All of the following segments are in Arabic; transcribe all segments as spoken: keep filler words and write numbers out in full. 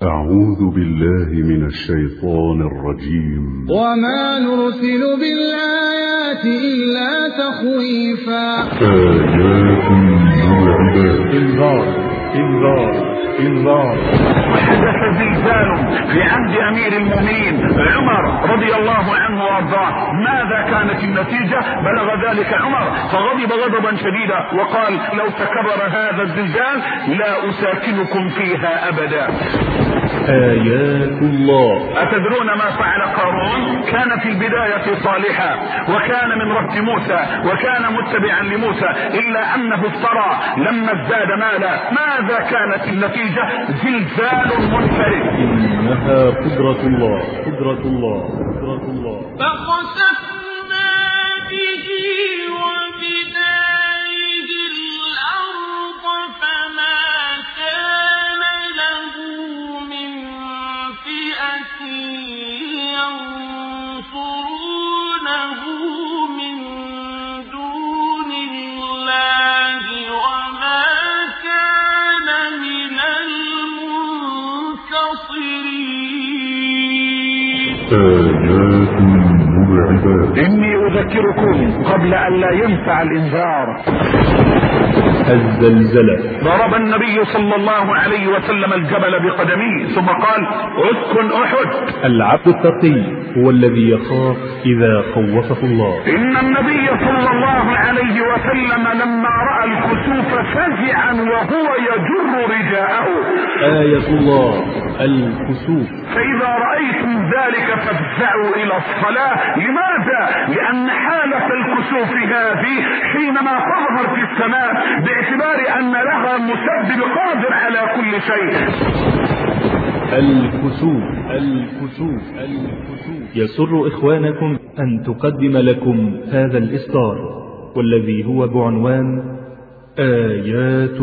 أعوذ بالله من الشيطان الرجيم. وما نرسل بالآيات إلا تخويفا. آيات مرعبات. إنذار إنذار إنذار. وحدث زلزال في عهد أمير المؤمنين عمر رضي الله عنه وارضاه. ماذا كانت النتيجة؟ بلغ ذلك عمر فغضب غضبا شديدا وقال: لو تكرر هذا الزلزال لا أساكنكم فيها أبدا. آيات الله. أتدرون ما فعل قارون؟ كان في البداية صالحا وكان من رهط موسى وكان متبعا لموسى، إلا أنه افترى لما ازداد مالا. ماذا كانت النتيجة؟ زلزال منفرد. إنها قدرة الله قدرة الله قدرة الله. فخسفنا به وبداره الأرض فما كان له من فئة ينصرونه من دون الله وما كان من المنتصرين. آيات مرعبات. إني أذكركم قبل أن لا ينفع الإنذار. الزلزلة. ضرب النبي صلى الله عليه وسلم الجبل بقدميه ثم قال: اسكن أحد. العبد التقي هو الذي يخاف إذا خوفه الله. إن النبي صلى الله عليه وسلم لما رأى الكسوف فزعا وهو يجر رداءه. آية الله الكسوف. فإذا رأيتم ذلك فافزعوا إلى الصلاة. لماذا؟ لأن حالة الكسوف هذه حينما تظهر في السماء باعتبار أن لها مسبب قادر على كل شيء. الكسوف الكسوف الكسوف. يسر إخوانكم أن تقدم لكم هذا الإصدار والذي هو بعنوان آيات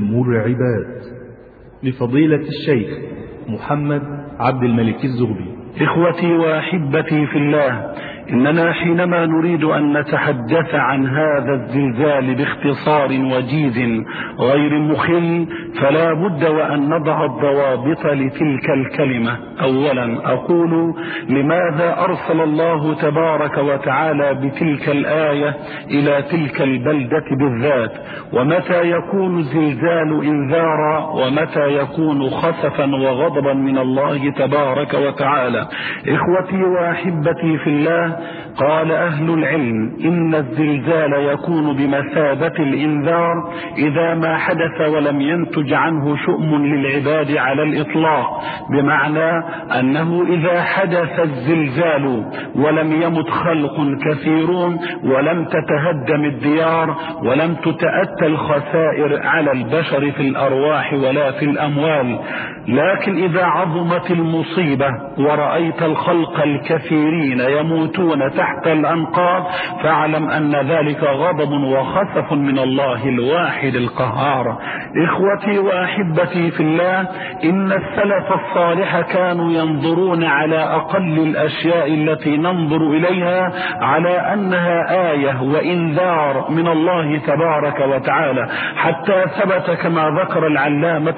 مرعبات لفضيلة الشيخ محمد عبد الملك الزغبي. إخوتي وأحبتي في الله، إننا حينما نريد أن نتحدث عن هذا الزلزال باختصار وجيز غير مخل فلا بد وأن نضع الضوابط لتلك الكلمة. أولا أقول: لماذا أرسل الله تبارك وتعالى بتلك الآية إلى تلك البلدة بالذات؟ ومتى يكون الزلزال إنذارا ومتى يكون خسفا وغضبا من الله تبارك وتعالى؟ إخوتي وأحبتي في الله، قال أهل العلم: إن الزلزال يكون بمثابة الإنذار إذا ما حدث ولم ينتج عنه شؤم للعباد على الإطلاق، بمعنى أنه إذا حدث الزلزال ولم يمت خلق كثيرون ولم تتهدم الديار ولم تتأتى الخسائر على البشر في الأرواح ولا في الأموال، لكن إذا عظمت المصيبة ورأيت الخلق الكثيرين يموتون تحت الأنقاض فاعلم أن ذلك غضب وخسف من الله الواحد القهار. إخوتي وأحبتي في الله، إن السلف الصالح كانوا ينظرون على أقل الأشياء التي ننظر إليها على أنها آية وإنذار من الله تبارك وتعالى، حتى ثبت كما ذكر العلامة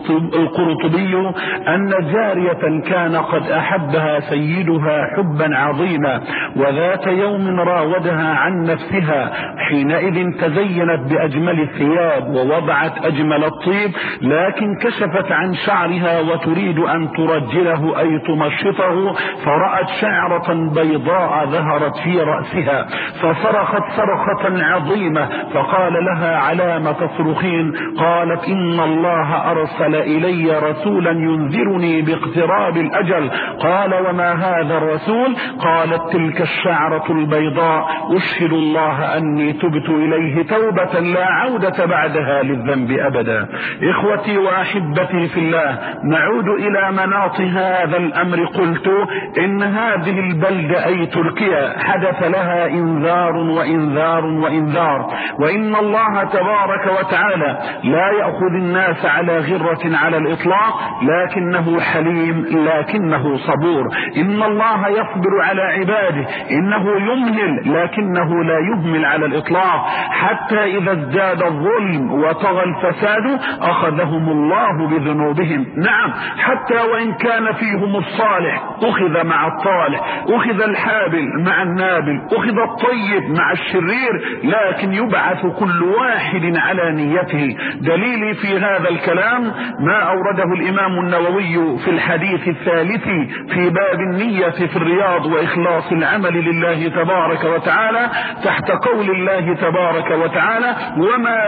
القرطبي أن جارية كان قد أحبها سيدها حبا عظيما وذات يوم راودها عن نفسها، حينئذ تزينت بأجمل الثياب ووضعت أجمل الطيب، لكن كشفت عن شعرها وتريد أن ترجله أي تمشطه، فرأت شعرة بيضاء ظهرت في رأسها فصرخت صرخة عظيمة، فقال لها: على ما تصرخين؟ قالت: إن الله أرسل إلي رسولا ينذرني باقتراب الأجل. قال: وما هذا الرسول؟ قالت: تلك الشعرة البيضاء، أشهد الله أني تبت إليه توبة لا عودة بعدها للذنب أبدا. إخوتي وأحبتي في الله، نعود إلى مناط هذا الأمر. قلت إن هذه البلدة أي تركيا حدث لها إنذار وإنذار وإنذار، وإن الله تبارك وتعالى لا يأخذ الناس على غرة على الإطلاق، لكنه حليم لكنه صبور. إن الله يصبر على عباده عباده، إنه يمهل لكنه لا يهمل على الإطلاق، حتى إذا ازداد الظلم وطغى الفساد أخذهم الله بذنوبهم. نعم، حتى وإن كان فيهم الصالح أخذ مع الطالح، أخذ الحابل مع النابل، أخذ الطيب مع الشرير، لكن يبعث كل واحد على نيته. دليلي في هذا الكلام ما أورده الإمام النووي في الحديث الثالث في باب النية في الرياض وإخلاص العمل لله تبارك وتعالى، تحت قول الله تبارك وتعالى: وما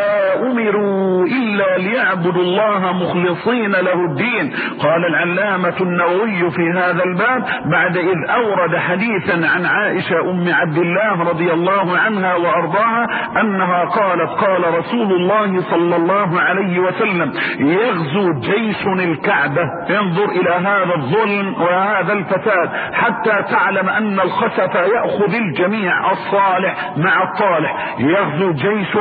أمروا إلا ليعبدوا الله مخلصين له الدين. قال العلامة النووي في هذا الباب بعد إذ أورد حديثا عن عائشة أم عبد الله رضي الله عنها وأرضاها أنها قالت: قال رسول الله صلى الله عليه وسلم: يغزو جيش الكعبة. انظر إلى هذا الظلم وهذا الفساد حتى تعلم أن الخسف يأخذ الجميع، الصالح مع الطالح. يغزو جيش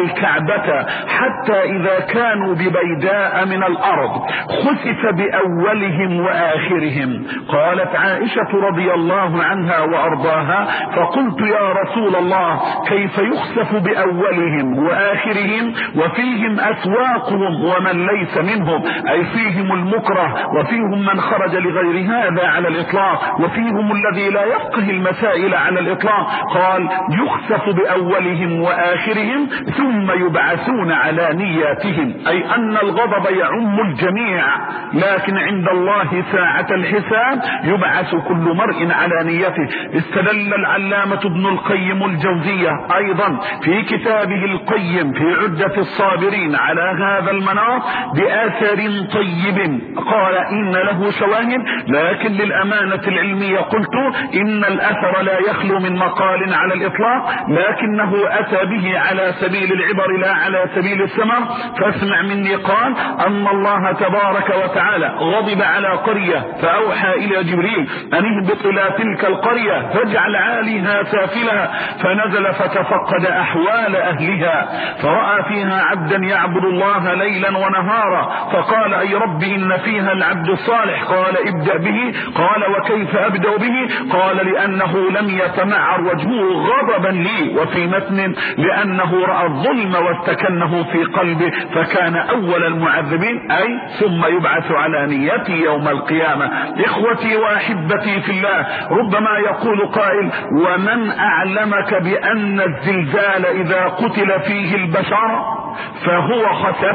الكعبة حتى إذا كانوا ببيداء من الأرض خسف بأولهم وآخرهم. قالت عائشة رضي الله عنها وأرضاها: فقلت يا رسول الله كيف يخسف بأولهم وآخرهم وفيهم أسواقهم ومن ليس منهم، أي فيهم المكره وفيهم من خرج لغير هذا على الإطلاق وفيهم الذي لا يفقه المسائل على الإطلاق. قال: يخسف بأولهم وآخرهم ثم يبعثون على نياتهم، أي أن الغضب يعم الجميع، لكن عند الله ساعة الحساب يبعث كل مرء على نيته. استدل العلامة ابن القيم الجوزية أيضا في كتابه القيم في عدة الصابرين على هذا المناط بآثر طيب، قال: إن له شواهد، لكن للأمانة العلمية قلت إن الأثر لا يخلو من مقال على الإطلاق، لكنه أتى به على سبيل العبر لا على سبيل السمر. فاسمع مني. قال: أن الله تبارك وتعالى غضب على قرية فأوحى إلى جبريل أن اهبط إلى تلك القرية فاجعل عاليها سافلها، فنزل فتفقد أحوال أهلها فرأى فيها عبدا يعبد الله ليلا ونهارا، فقال: أي رب إن فيها العبد الصالح. قال: ابدأ به. قال: وكيف أبدأ به؟ قال: لأنه لم يتمعر وجهه غضبا لي، وفي متن لأنه رأى الظلم واستكنه في قلبه فكان أول المعذبين، أي ثم يبعث على نيته يوم القيامة. إخوتي وأحبتي في الله، ربما يقول قائل: ومن أعلمك بأن الزلزال إذا قتل فيه البشر فهو خسف؟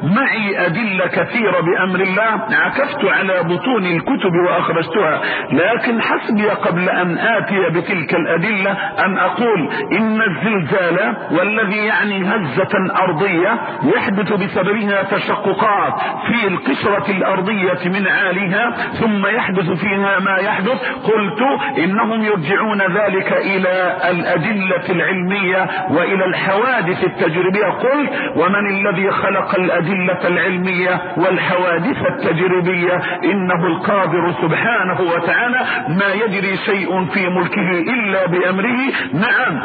معي أدلة كثيرة بأمر الله، عكفت على بطون الكتب وأخرجتها، لكن حسبي قبل أن آتي بتلك الأدلة أن أقول إن الزلزال والذي يعني هزة أرضية يحدث بسببها تشققات في القشرة الأرضية من عاليها ثم يحدث فيها ما يحدث، قلت إنهم يرجعون ذلك إلى الأدلة العلمية وإلى الحوادث التجريبية. قلت: ومن الذي خلق الأدلة العلمية والحوادث التجريبية؟ إنه القادر سبحانه وتعالى، ما يجري شيء في ملكه إلا بأمره. نعم،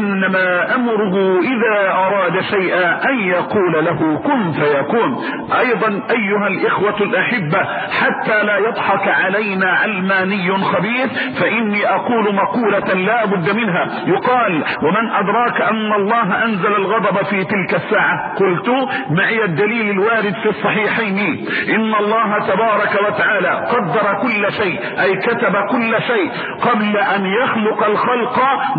إنما أمره إذا أراد شيئا أن يقول له كن فيكون. أيضا أيها الإخوة الأحبة، حتى لا يضحك علينا علماني خبيث، فإني أقول مقولة لا بد منها. يقال: ومن أدراك أن الله أنزل الغضب في تلك الساعة؟ قلت: معي الدليل الوارد في الصحيحين، إن الله تبارك وتعالى قدر كل شيء، أي كتب كل شيء قبل أن يخلق الخلق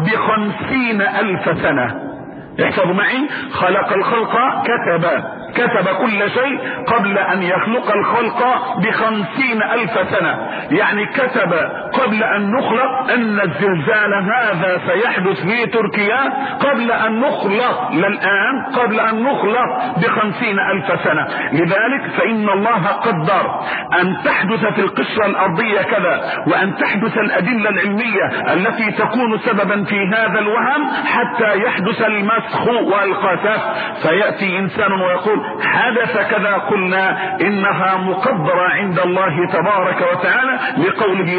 بخمسين ألف سنة. احفظوا معي: خلق الخلق كتب كتب كل شيء قبل أن يخلق الخلق بخمسين ألف سنة، يعني كتب قبل أن نخلق أن الزلزال هذا سيحدث في تركيا قبل أن نخلق، للآن قبل أن نخلق بخمسين ألف سنة. لذلك فإن الله قدر أن تحدث في القشرة الأرضية كذا، وأن تحدث الأدلة العلمية التي تكون سببا في هذا الوهم حتى يحدث المسخ والقذف. فيأتي إنسان ويقول: حدث كذا، قلنا إنها مقدرة عند الله تبارك وتعالى لقوله سبحانه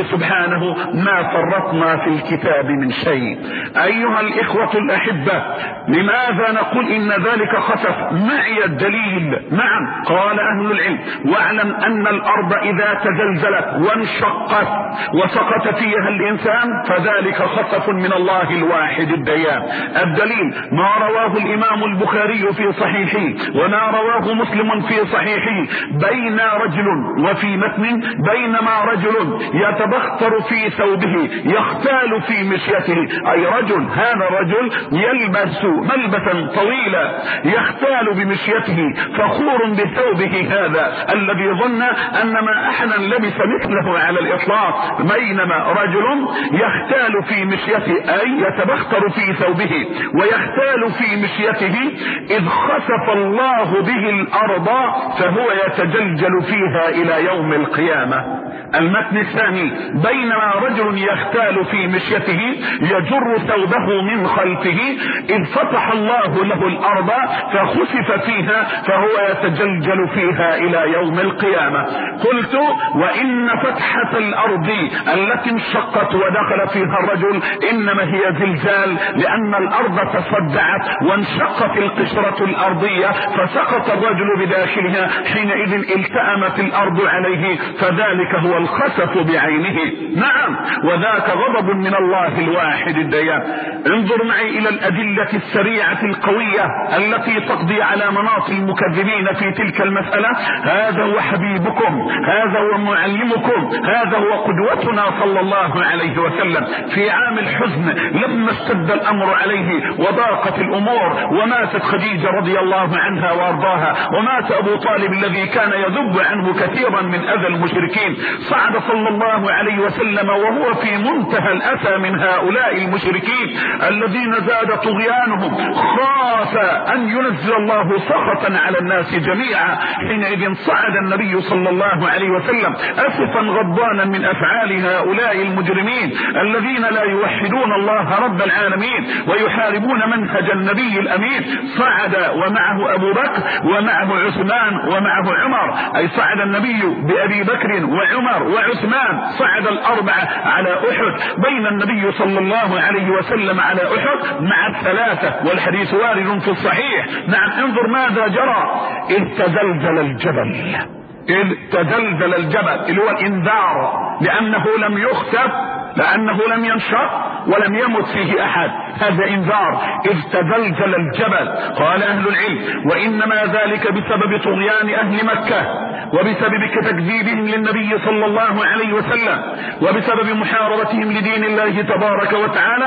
سبحانه ما فرطنا في الكتاب من شيء. أيها الإخوة الأحبة، لماذا نقول إن ذلك خسف؟ معي الدليل. نعم، قال أهل العلم: واعلم أن الأرض إذا تزلزلت وانشقت وسقط فيها الإنسان فذلك خسف من الله الواحد الديان. الدليل ما رواه الإمام البخاري في صحيحه وما رواه مسلم في صحيحه: بين رجل وفي متن بينما رجل يتبختر في ثوبه يختال في مشيته، أي رجل هذا الرجل يلبس ملبسا طويلا يختال بمشيته فخور بثوبه هذا الذي ظن أن ما أحدا لبس مثله على الإطلاق، بينما رجل يختال في مشيته أي يتبختر في ثوبه ويختال في مشيته إذ خسف الله به الأرض فهو يتجلجل فيها إلى يوم القيامة. المتن الثاني: بينما رجل يختال في مشيته يجر ثوبه من خلفه إذ فتح الله له الأرض فخسف فيها فهو يتجلجل فيها إلى يوم القيامة. قلت: وإن فتحة الأرض التي انشقت ودخل فيها الرجل إنما هي زلزال، لأن الأرض تصدعت وانشقت القشرة الأرضية فسقط الرجل بداخلها، حينئذ التأمت الأرض عليه، فذلك هو الخسف بعينه. نعم، وذاك غضب من الله الواحد الديان. انظر معي إلى الأدلة السريعة القوية التي تقضي على مناط المكذبين في تلك المسألة. هذا هو حبيبكم، هذا هو معلمكم، هذا هو قدوتنا صلى الله عليه وسلم في عام الحزن لما اشتد الأمر عليه وضاقت الأمور، وماتت خديجة رضي الله عنها وارضاها، ومات أبو طالب الذي كان يذب عنه كثيرا من أذى المشركين. صعد صلى الله عليه وسلم وهو في منتهى الأسى من هؤلاء المشركين الذين زاد طغيانهم، خاف أن ينزل الله سخطا على الناس جميعا. حينئذ صعد النبي صلى الله عليه وسلم أسفا غضبانا من أفعال هؤلاء المجرمين الذين لا يوحدون الله رب العالمين ويحاربون منهج النبي الأمين. صعد ومعه أبو بكر ومعه عثمان ومعه عمر، أي صعد النبي بأبي بكر وعمر وعثمان، صعد الأربعة على أحد، بين النبي صلى الله عليه وسلم على أحد مع الثلاثة، والحديث وارد في الصحيح. نعم، انظر ماذا جرى: إذ تزلزل الجبل، إذ تزلزل الجبل اللي هو الإنذار، لأنه لم يخسف، لأنه لم ينشق ولم يمت فيه أحد، هذا إنذار. إذ تزلزل الجبل. قال أهل العلم: وإنما ذلك بسبب طغيان أهل مكة وبسبب تكذيبهم للنبي صلى الله عليه وسلم وبسبب محاربتهم لدين الله تبارك وتعالى،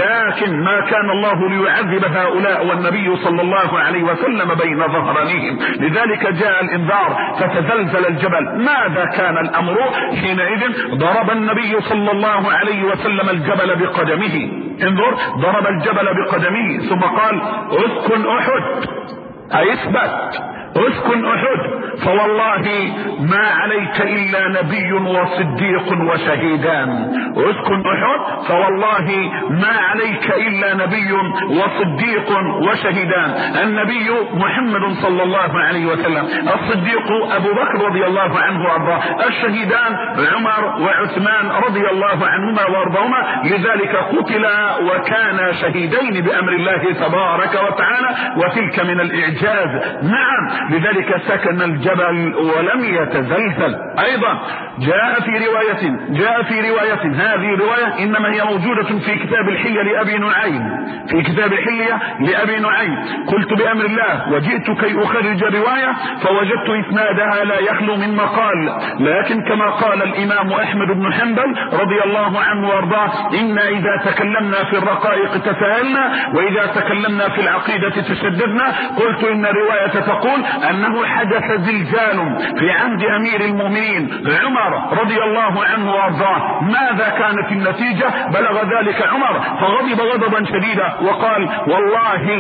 لكن ما كان الله ليعذب هؤلاء والنبي صلى الله عليه وسلم بين ظهرانيهم، لذلك جاء الإنذار فتزلزل الجبل. ماذا كان الأمر حينئذ؟ ضرب النبي صلى الله عليه وسلم الجبل بقدمه. انظر، ضرب الجبل بقدمه ثم قال: اسكن أحد، أي اثبت، اسكن أحد، فوالله ما عليك إلا نبي وصديق وشهيدان. اسكن أحد، فوالله ما عليك إلا نبي وصديق وشهيدان. النبي محمد صلى الله عليه وسلم، الصديق أبو بكر رضي الله عنه وارضاه، الشهيدان عمر وعثمان رضي الله عنهما وارضاهما، لذلك قتلا وكانا شهيدين بأمر الله تبارك وتعالى، وتلك من الإعجاز. نعم، لذلك سكن الجبل ولم يتزلزل. أيضا جاء في رواية جاء في رواية هذه رواية إنما هي موجودة في كتاب الحلية لأبي نعيم، في كتاب الحلية لأبي نعيم. قلت بأمر الله وجئت كي أخرج رواية فوجدت إسنادها لا يخلو من مقال، لكن كما قال الإمام أحمد بن حنبل رضي الله عنه وارضاه: إنا إذا تكلمنا في الرقائق تساهلنا وإذا تكلمنا في العقيدة تشددنا. قلت إن رواية تقول أنه حدث زلزال في عهد أمير المؤمنين عمر رضي الله عنه وارضاه. ماذا كانت النتيجة؟ بلغ ذلك عمر فغضب غضبا شديدا وقال: والله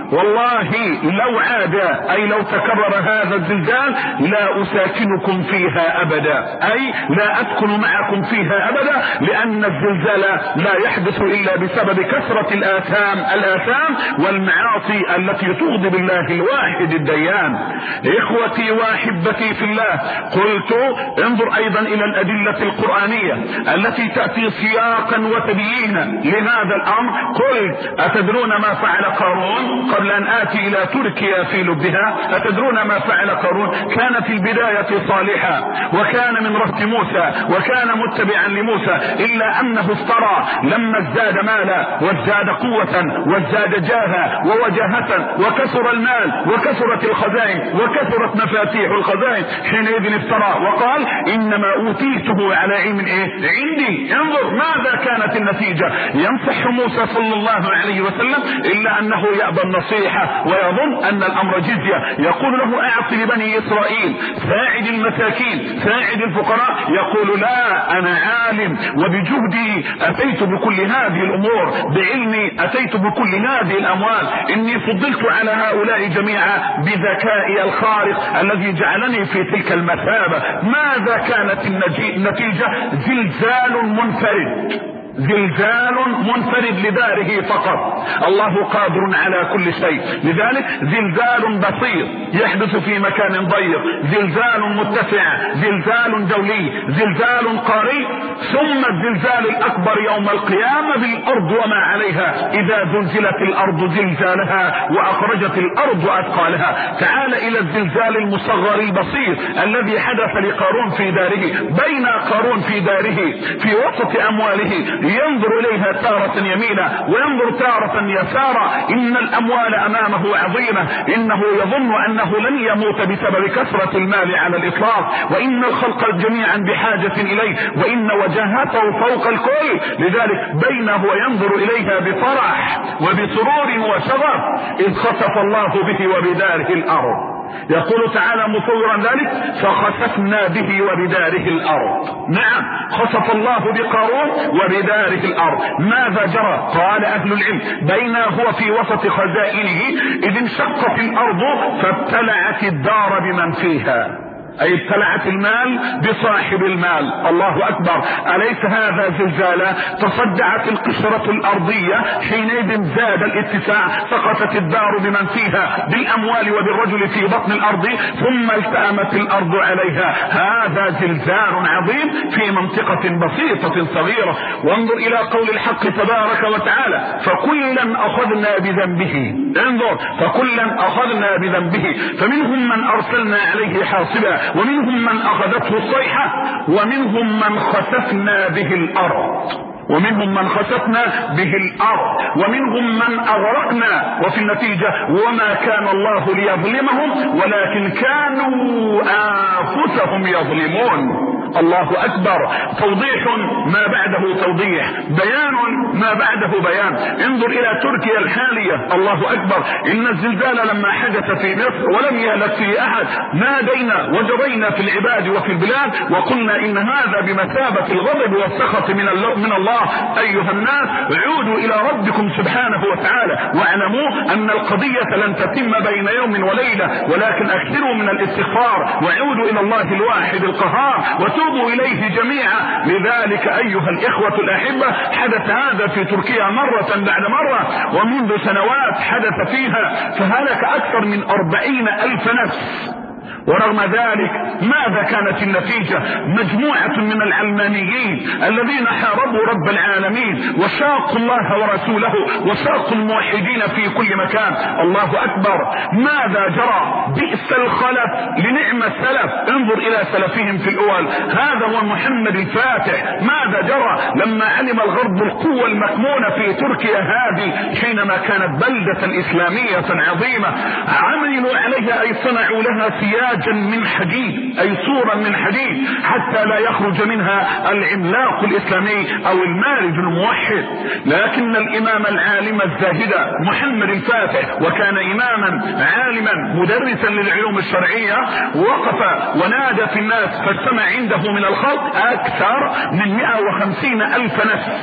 والله لو عاد أي لو تكرر هذا الزلزال لا أساكنكم فيها أبدا، أي لا أسكن معكم فيها أبدا، لأن الزلزال لا يحدث إلا بسبب كثرة الآثام الآثام والمعاصي التي تغضب الله الواحد الديان. إخوتي وأحبتي في الله، قلت انظر أيضا إلى الأدلة القرآنية التي تأتي سياقا وتبيينا لهذا الأمر. قلت أتدرون ما فعل قارون؟ قبل أن آتي إلى تركيا في لبها، أتدرون ما فعل قارون؟ كان في البداية صالحا وكان من رهط موسى وكان متبعا لموسى، إلا أنه افترى لما ازداد مالا وازداد قوة وازداد جاها ووجاهة وكثر المال وكثرت الخزائن وكثرت مفاتيح الخزائن، حينئذ افترى وقال إنما أوتيته على علم إيه؟ عندي. انظر ماذا كانت النتيجة. ينصح موسى صلى الله عليه وسلم إلا أنه يأبى النصيحة ويظن أن الأمر جزية. يقول له أعط لبني إسرائيل، ساعد المساكين، ساعد الفقراء. يقول لا، أنا عالم وبجهدي أتيت بكل هذه الأمور، بعلمي أتيت بكل هذه الأموال، إني فضلت على هؤلاء جميعا بذكائي الخارق الذي جعلني في تلك المثابة. ماذا كانت النتيجة؟ زلزال منفرد، زلزال منفرد لداره فقط. الله قادر على كل شيء، لذلك زلزال بسيط يحدث في مكان ضيق، زلزال متسع، زلزال دولي، زلزال قاري، ثم الزلزال الأكبر يوم القيامة بالأرض وما عليها، إذا زلزلت الأرض زلزالها وأخرجت الأرض أثقالها. تعال إلى الزلزال المصغر البسيط الذي حدث لقارون في داره. بين قارون في داره في وسط أمواله ينظر إليها تارة يمينا وينظر تارة يسارا، إن الأموال أمامه عظيمة، إنه يظن أنه لن يموت بسبب كثرة المال على الإطلاق، وإن الخلق جميعا بحاجة إليه، وإن وجاهته فوق الكل. لذلك بينه وينظر إليها بفرح وبسرور وشغف، إذ خسف الله به وبداره الأرض. يقول تعالى مصورا ذلك فخسفنا به وبداره الأرض. نعم، خسف الله بقارون وبداره الأرض. ماذا جرى؟ قال أهل العلم بين هو في وسط خزائنه إذ انشقت الأرض فابتلعت الدار بمن فيها، أي ابتلعت المال بصاحب المال. الله أكبر، أليس هذا زلزالا؟ تصدعت القشرة الأرضية، حينئذ زاد الاتساع، سقطت الدار بمن فيها بالأموال وبالرجل في بطن الأرض، ثم التأمت الأرض عليها. هذا زلزال عظيم في منطقة بسيطة صغيرة. وانظر إلى قول الحق تبارك وتعالى فكلا أخذنا بذنبه. انظر، فكلا أخذنا بذنبه، فمنهم من أرسلنا عليه حاصبا ومنهم من أخذته الصيحة ومنهم من خسفنا به الأرض ومنهم من خسفنا به الأرض ومنهم من أغرقنا. وفي النتيجة وما كان الله ليظلمهم ولكن كانوا أنفسهم يظلمون. الله أكبر، توضيح ما بعده توضيح، بيان ما بعده بيان. انظر إلى تركيا الحالية. الله أكبر، إن الزلزال لما حدث في مصر ولم يهلك فيه أحد نادينا وجرينا في العباد وفي البلاد وقلنا إن هذا بمثابة الغضب والسخط من من الله. أيها الناس، عودوا إلى ربكم سبحانه وتعالى واعلموا أن القضية لن تتم بين يوم وليلة، ولكن أكثروا من الاستغفار وعودوا إلى الله الواحد القهار وتوبوا إليه جميعا. لذلك أيها الإخوة الأحبة، حدث هذا في تركيا مرة بعد مرة، ومنذ سنوات حدث فيها فهلك أكثر من أربعين ألف نفس. ورغم ذلك ماذا كانت النتيجة؟ مجموعة من العلمانيين الذين حاربوا رب العالمين وشاقوا الله ورسوله وشاقوا الموحدين في كل مكان. الله أكبر، ماذا جرى؟ بئس الخلف لنعم السلف. انظر إلى سلفهم في الأول، هذا هو محمد الفاتح. ماذا جرى لما علم الغرب القوة المكمونة في تركيا هذه حينما كانت بلدة إسلامية عظيمة؟ عملوا عليها أي صنعوا لها سياج من حديد، أي صورا من حديد، حتى لا يخرج منها العملاق الإسلامي أو المارج الموحد. لكن الإمام العالم الزاهد محمد الفاتح، وكان إماما عالما مدرسا للعلوم الشرعية، وقف ونادى في الناس، فاجتمع عنده من الخلق أكثر من مئة وخمسين ألف نفس.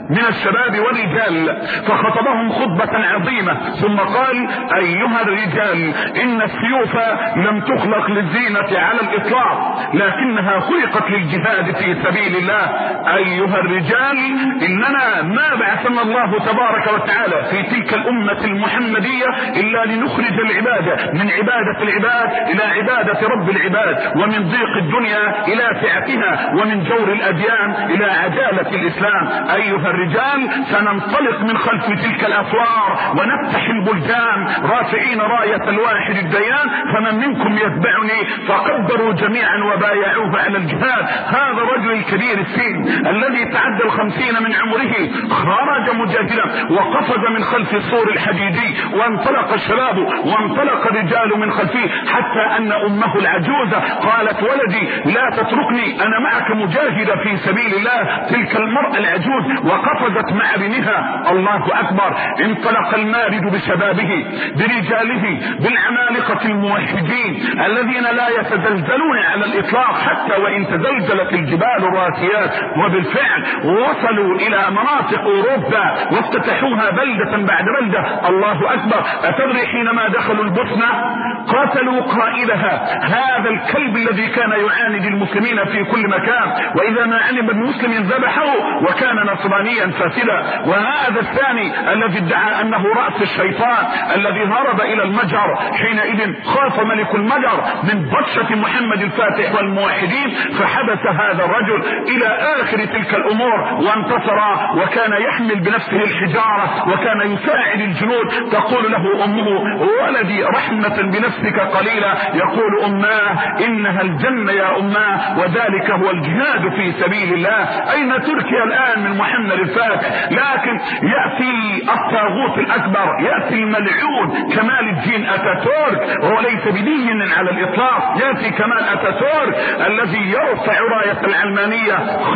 من الشباب والرجال، فخطبهم خطبة عظيمة ثم قال: ايها الرجال، ان السيوف لم تخلق للزينة على الاطلاق، لكنها خلقت للجهاد في سبيل الله. ايها الرجال، اننا ما بعثنا الله تبارك وتعالى في تلك الامة المحمدية الا لنخرج العبادة من عبادة العباد الى عبادة رب العباد، ومن ضيق الدنيا الى سعتها، ومن جور الاديان الى عدالة الاسلام. ايها الرجال، سننطلق من خلف تلك الاسوار ونفتح البلدان رافعين راية الواحد الديان، فمن منكم يتبعني؟ فكبروا جميعا وبايعوه على الجهاد. هذا الرجل الكبير السن الذي تعدى الخمسين من عمره خرج مجاهدا وقفز من خلف السور الحديدي، وانطلق الشباب وانطلق الرجال من خلفه، حتى ان امه العجوزة قالت: ولدي لا تتركني، انا معك مجاهدة في سبيل الله. تلك المرأة العجوز وقفزت مع ابنها. الله اكبر. انطلق المارد بشبابه برجاله بالعمالقة الموحدين الذين لا يتزلزلون على الاطلاق حتى وان تزلزلت الجبال الراسيات. وبالفعل وصلوا الى مناطق اوروبا وافتتحوها بلدة بعد بلدة. الله اكبر. اتدري حينما دخلوا البوسنة قاتلوا قائدها، هذا الكلب الذي كان يعاند المسلمين في كل مكان، واذا ما علم المسلم ذبحه وكان نصرانيا فاسدا. وهذا الثاني الذي ادعى انه رأس الشيطان الذي هرب الى المجر، حينئذ خاف ملك المجر من بطشة محمد الفاتح والموحدين، فحبس هذا الرجل الى اخر تلك الامور وانتصر، وكان يحمل بنفسه الحجارة وكان يساعد الجنود. تقول له امه: ولدي رحمة بنفسك قليلا. يقول: اماه انها الجنة يا اماه، وذلك هو الجهاد في سبيل الله. اين تركيا الان من محمد الفاتح؟ لكن يأتي الطاغوت الاكبر، يأتي الملعون كمال الدين اتاتورك، وهو ليس بدين على الاطلاق. يأتي كمال اتاتورك الذي يرفع راية العلمانية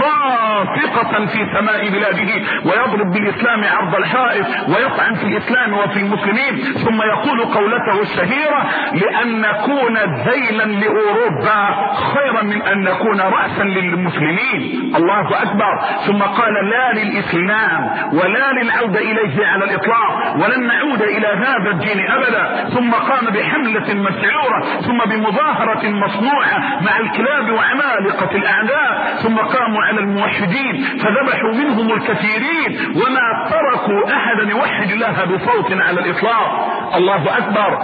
خافقة في سماء بلاده، ويضرب بالاسلام عرض الحائط، ويطعن في الاسلام وفي المسلمين، ثم يقول قولته الشهيرة: لان نكون ذيلا لاوروبا خيرا من ان نكون رأسا للمسلمين. الله اكبر. ثم قال: لا للاسلام ولا للعودة اليه على الاطلاق، ولن نعود الى هذا الدين ابدا. ثم قام بحملة مسعورة، ثم بمظاهرة مصنوعة مع الكلاب وعمالقة الاعداء، ثم قاموا على الموحدين فذبحوا منهم الكثيرين، وما تركوا احدا يوحد الله بصوت على الاطلاق. الله اكبر.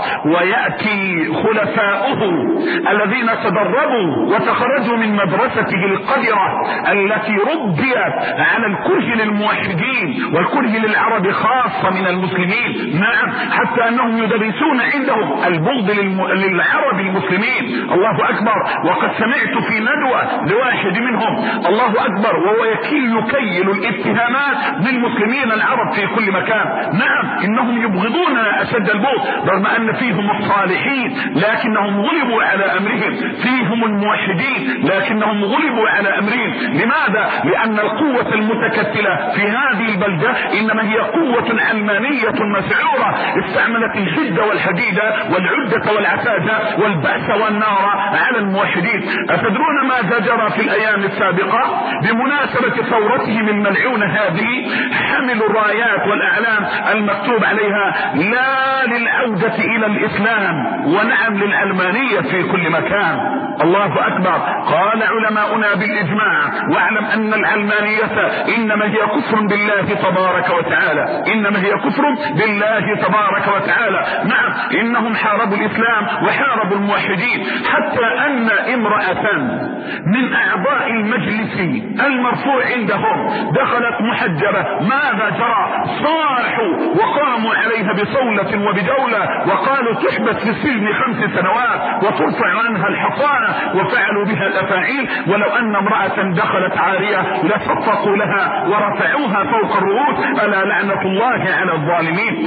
ويأتي خلفاؤه الذين تدربوا وتخرجوا من مدرسته القدرة التي ربيت على الكره للموحدين والكره للعرب خاصة من المسلمين. نعم، حتى انهم يدرسون عندهم البغض للعرب المسلمين. الله اكبر. وقد سمعت في ندوة لواحد منهم، الله اكبر، وهو يكيل يكيل الاتهامات للمسلمين العرب في كل مكان. نعم، انهم يبغضون اشد البغض، رغم ان فيهم الصالحين لكنهم غلبوا على امرهم، فيهم الموحدين لكنهم غلبوا على امرهم. لماذا؟ لان القوة المتكتلة في هذه البلدة انما هي قوة علمانية مسعورة، استعملت الحدة والحديدة والعدة والعتادة والبأس والنار على الموحدين. أتدرون ماذا جرى في الأيام السابقة بمناسبة ثورتهم الملعونة هذه؟ حملوا الرايات والأعلام المكتوب عليها: لا للعودة إلى الإسلام، ونعم للعلمانية في كل مكان. الله أكبر. قال علماؤنا بالإجماع: واعلم أن العلمانية إنما هي كفر بالله تبارك وتعالى، إنما هي كفر بالله تبارك وتعالى. نعم، إنهم حاربوا الإسلام وحاربوا الموحدين، حتى أن امرأة من أعضاء المجلس المرفوع عندهم دخلت محجبة. ماذا جرى؟ صاحوا وقاموا عليها بصولة وبدولة، وقالوا تحبس في السجن خمس سنوات وترفع عنها الحصانة، وفعلوا بها الأفاعيل. ولو أن امرأة دخلت عارية لصفقوا لها ورفعوها فوق الرؤوس. ألا لعنة الله على الظالمين.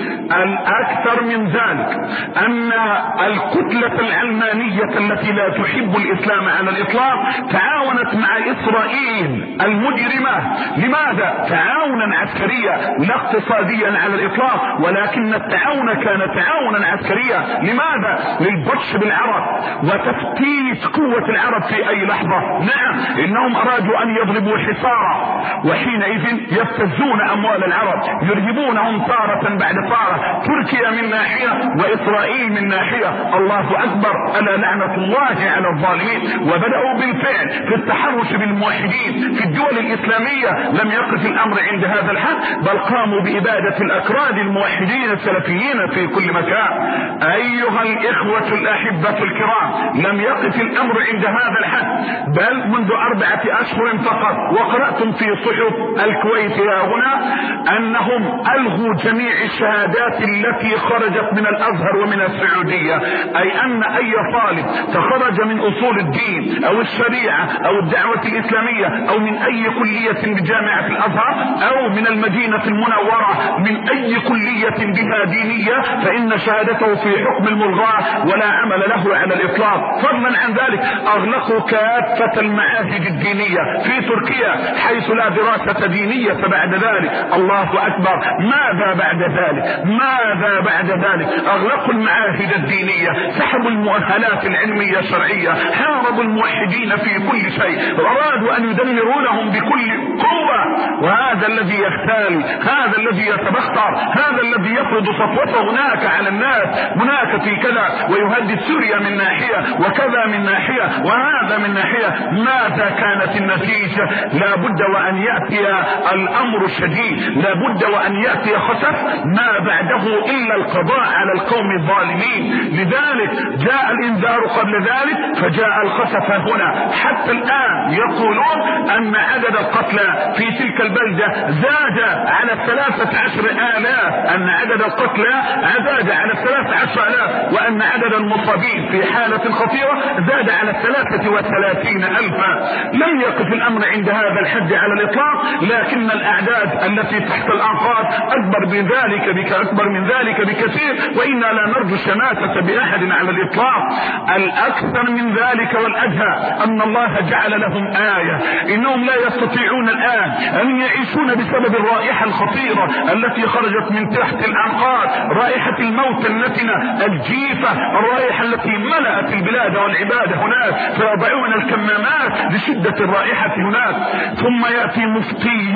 الأكثر من ذلك أن الكتلة العلمانية التي لا تحب الإسلام على الإطلاق تعاونت مع إسرائيل المجرمة. لماذا؟ تعاونا عسكريا لا اقتصاديا على الإطلاق، ولكن التعاون كان تعاونا عسكريا. لماذا؟ للبطش بالعرب وتفتيت قوة العرب في أي لحظة. نعم، إنهم أرادوا أن يضربوا حصارا وحينئذ يبتزون أموال العرب، يرهبونهم تارة بعد تارة، تركيا من ناحية وإسرائيل من ناحية. الله أكبر، ألا لعنة الله على الظالمين. وبدأوا بالفعل في التحرش بالموحدين في الدول الإسلامية. لم يقف الأمر عند هذا الحد، بل قاموا بإبادة الأكراد الموحدين السلفيين في كل مكان. أيها الإخوة الأحبة الكرام، لم يقف الأمر عند هذا الحد، بل منذ أربعة أشهر فقط وقرأتم في صحف الكويت هنا أنهم ألغوا جميع الشهادات التي خرجت من الأزهر ومن السعودية، أي أن أي طالب تخرج من أصول الدين أو الشريعة أو الدعوة الإسلامية أو من أي كلية بجامعة الأزهر أو من المدينة المنورة من أي كلية بها دينية، فإن شهادته في حكم الملغاة ولا عمل له على الإطلاق. فضلا عن ذلك أغلقوا كافة المعاهد الدينية في تركيا حيث لا دراسة دينية بعد ذلك. الله أكبر، ماذا بعد ذلك؟ ماذا بعد ذلك؟ أغلقوا المعاهد الدينية، سحبوا المؤهلات العلمية الشرعية، حاربوا الموحدين في كل شيء، أرادوا أن يدمرونهم بكل قوة. وهذا الذي يختال، هذا الذي يتبختر، هذا الذي يفرض سطوته هناك على الناس، هناك في كذا، ويهدد سوريا من ناحية وكذا من ناحية وهذا من ناحية. ماذا كانت النتيجة؟ لا بد وأن يأتي الأمر الشديد، لا بد وأن يأتي خسف ما بعده إلا القضاء على القوم الظالمين. لذلك جاء الإنذار قبل ذلك فجاء الخسف هنا. حتى الآن يقولون أن عدد القتلى في تلك البلدة زاد على ثلاثة عشر آلاف، أن عدد القتلى زاد على ثلاثة عشر آلاف، وأن عدد المصابين في حالة خطيرة زاد على ثلاثة وثلاثين ألفا. لم يقف الأمر عند هذا الحد على الإطلاق، لكن الأعداد التي تحت الأنقاض أكبر من ذلك بك أكبر من ذلك بكثير، وإنا لا نرجو الشماتة بأحد على الإطلاق. الأكثر من ذلك والأدهى أن الله جعل لهم آية، إنهم لا يستطيعون الآن أن يعيشون بسبب الرائحة الخطيرة التي خرجت من تحت الأنقاض، رائحة الموت النتنة الجيفة، الرائحة التي ملأت البلاد والعباد هناك، فيضعون الكمامات لشدة الرائحة هناك. ثم يأتي مفتي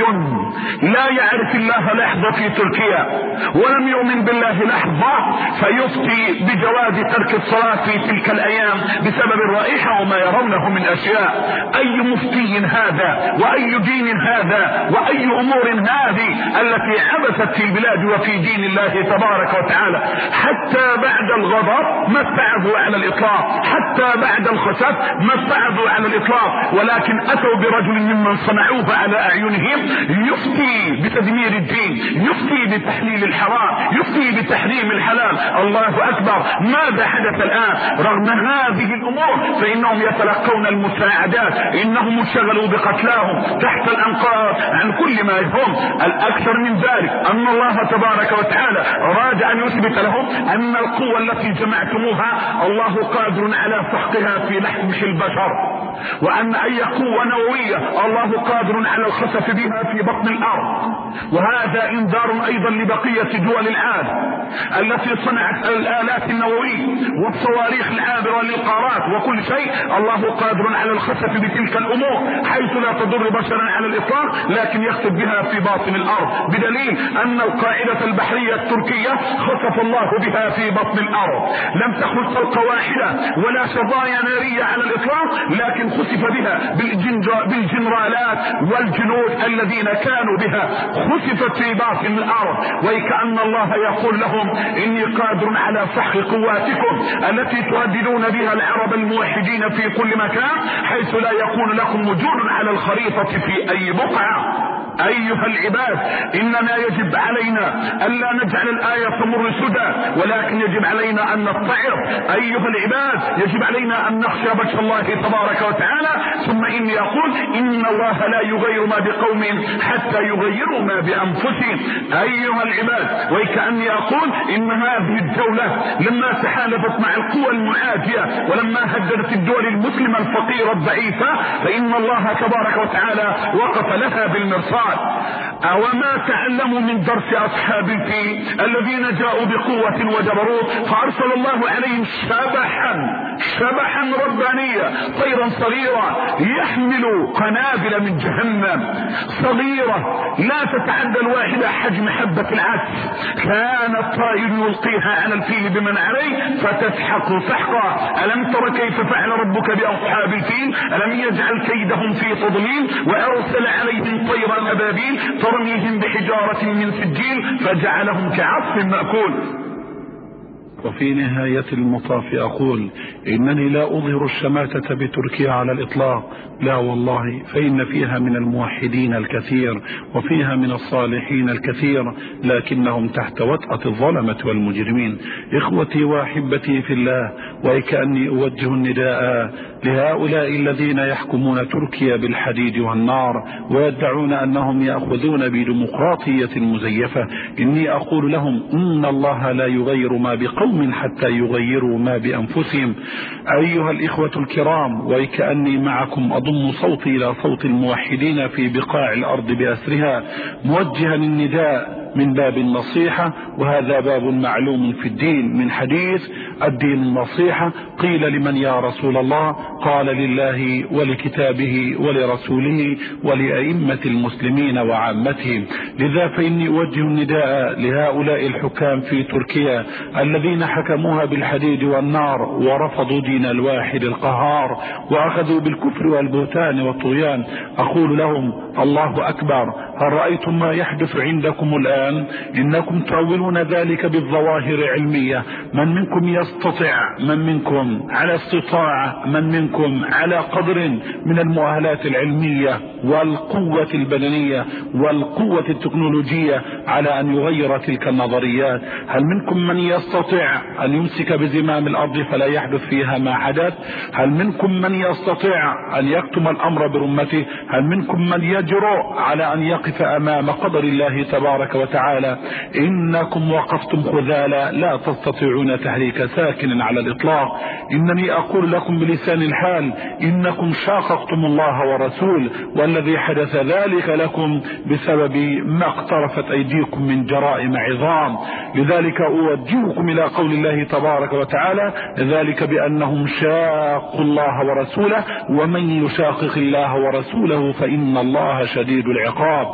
لا يعرف الله لحظة في تركيا ولم يؤمن بالله لحظة، فيفتي بجواز ترك الصلاة في تلك الأيام بسبب الرائحة وما يرونه من أشياء. أي مفتي هذا؟ وأي دين هذا؟ وأي أمور هذه التي عبثت في البلاد وفي دين الله تبارك وتعالى؟ حتى بعد الغضب ما استعذوا على الإطلاق، حتى بعد الخسف ما استعذوا على الإطلاق، ولكن أتوا برجل ممن صنعوه على أعينهم يفتي بتدمير الدين، يفتي بتحليل الحرام، يفتي بتحريم الحلال. الله أكبر، ماذا حدث الآن؟ رغم هذه الأمور فإنهم يتلقون المساعدات، إنهم انشغلوا بقتلاهم تحت الأنقاض عن كل ما يهم. الأكثر من ذلك أن الله تبارك وتعالى أراد أن يثبت لهم أن القوة التي جمعتموها الله قادر على سحقها في لحم البشر، وأن أي قوة نووية الله قادر على الخسف بها في بطن الأرض. وهذا إنذار أيضا لبقية دول العالم التي صنعت الآلات النووية والصواريخ العابرة للقارات وكل شيء، الله قادر على الخسف بتلك الأمور حيث لا تضر بشرا على الإطلاق، لكن يخسف بها في باطن الأرض، بدليل أن القاعدة البحرية التركية خسف الله بها في بطن الأرض. لم تخل طلقة واحدة ولا شظايا نارية على الإطلاق، لكن خسف بها بالجنرالات والجنود الذين كانوا بها، خسفت في باطن الأرض. وكأن الله يقول لهم إني قادر على سحق قواتكم التي تهددون بها العرب الموحدين في كل مكان، حيث لا يكون لكم وجود على الخريطة في أي بقعة. أيها العباد، إننا يجب علينا ألا نجعل الآية تمر سدى، ولكن يجب علينا أن نتعظ. أيها العباد، يجب علينا أن نخشى بطش الله تبارك وتعالى. ثم إني أقول إن الله لا يغير ما بقوم حتى يغيروا ما بأنفسهم. أيها العباد، وكأني أقول إن هذه الدولة لما تحالفت مع القوى المعادية ولما هددت الدول المسلمة الفقيرة الضعيفة، فإن الله تبارك وتعالى وقف لها بالمرصاد. قال أوما تعلموا من درس أصحاب الفيل الذين جاءوا بقوة وجبروت فأرسل الله عليهم شبحا شبحا ربانيا طيرا صغيرا يحمل قنابل من جهنم صغيرة لا تتعدى الواحدة حجم حبة العدس، كان الطائر يلقيها على الفيل بمن عليه فتسحق سحقا. ألم تر كيف فعل ربك بأصحاب الفيل؟ ألم يجعل كيدهم في تضليل وأرسل عليهم طيرا أبابيل ترميهم بحجارة من سجيل فجعلهم كعصف مأكول. وفي نهاية المطاف أقول إنني لا أظهر الشماتة بتركيا على الإطلاق، لا والله، فإن فيها من الموحدين الكثير وفيها من الصالحين الكثير، لكنهم تحت وطأة الظلمة والمجرمين. إخوتي وأحبتي في الله، وكأني أوجه النداء لهؤلاء الذين يحكمون تركيا بالحديد والنار ويدعون أنهم يأخذون بديمقراطية مزيفة. إني أقول لهم إن الله لا يغير ما بقوم حتى يغيروا ما بأنفسهم. أيها الإخوة الكرام، وكأني معكم أضم صوتي إلى صوت الموحدين في بقاع الأرض بأسرها موجها النداء من باب النصيحة، وهذا باب معلوم في الدين من حديث الدين النصيحة. قيل لمن يا رسول الله؟ قال لله ولكتابه ولرسوله ولأئمة المسلمين وعامتهم. لذا فإني أوجه النداء لهؤلاء الحكام في تركيا الذين حكموها بالحديد والنار ورفضوا دين الواحد القهار وأخذوا بالكفر والبهتان والطغيان. أقول لهم الله أكبر، هل رأيتم ما يحدث عندكم الآن؟ إنكم تؤولون ذلك بالظواهر علمية. من منكم يستطيع، من منكم على استطاعة، من منكم على قدر من المؤهلات العلمية والقوة البدنية والقوة التكنولوجية على أن يغير تلك النظريات. هل منكم من يستطيع أن يمسك بزمام الأرض فلا يحدث فيها ما حدث؟ هل منكم من يستطيع أن يكتم الأمر برمته؟ هل منكم من يجرؤ على أن يقف أمام قدر الله تبارك وتعالى؟ إنكم وقفتم خذالا لا تستطيعون تحريك ساكن على الإطلاق. إنني أقول لكم بلسان الحال إنكم شاققتم الله ورسوله، والذي حدث ذلك لكم بسبب ما اقترفت أيديكم من جرائم عظام. لذلك أوجهكم إلى قول الله تبارك وتعالى ذلك بأنهم شاقوا الله ورسوله ومن يشاقق الله ورسوله فإن الله شديد العقاب.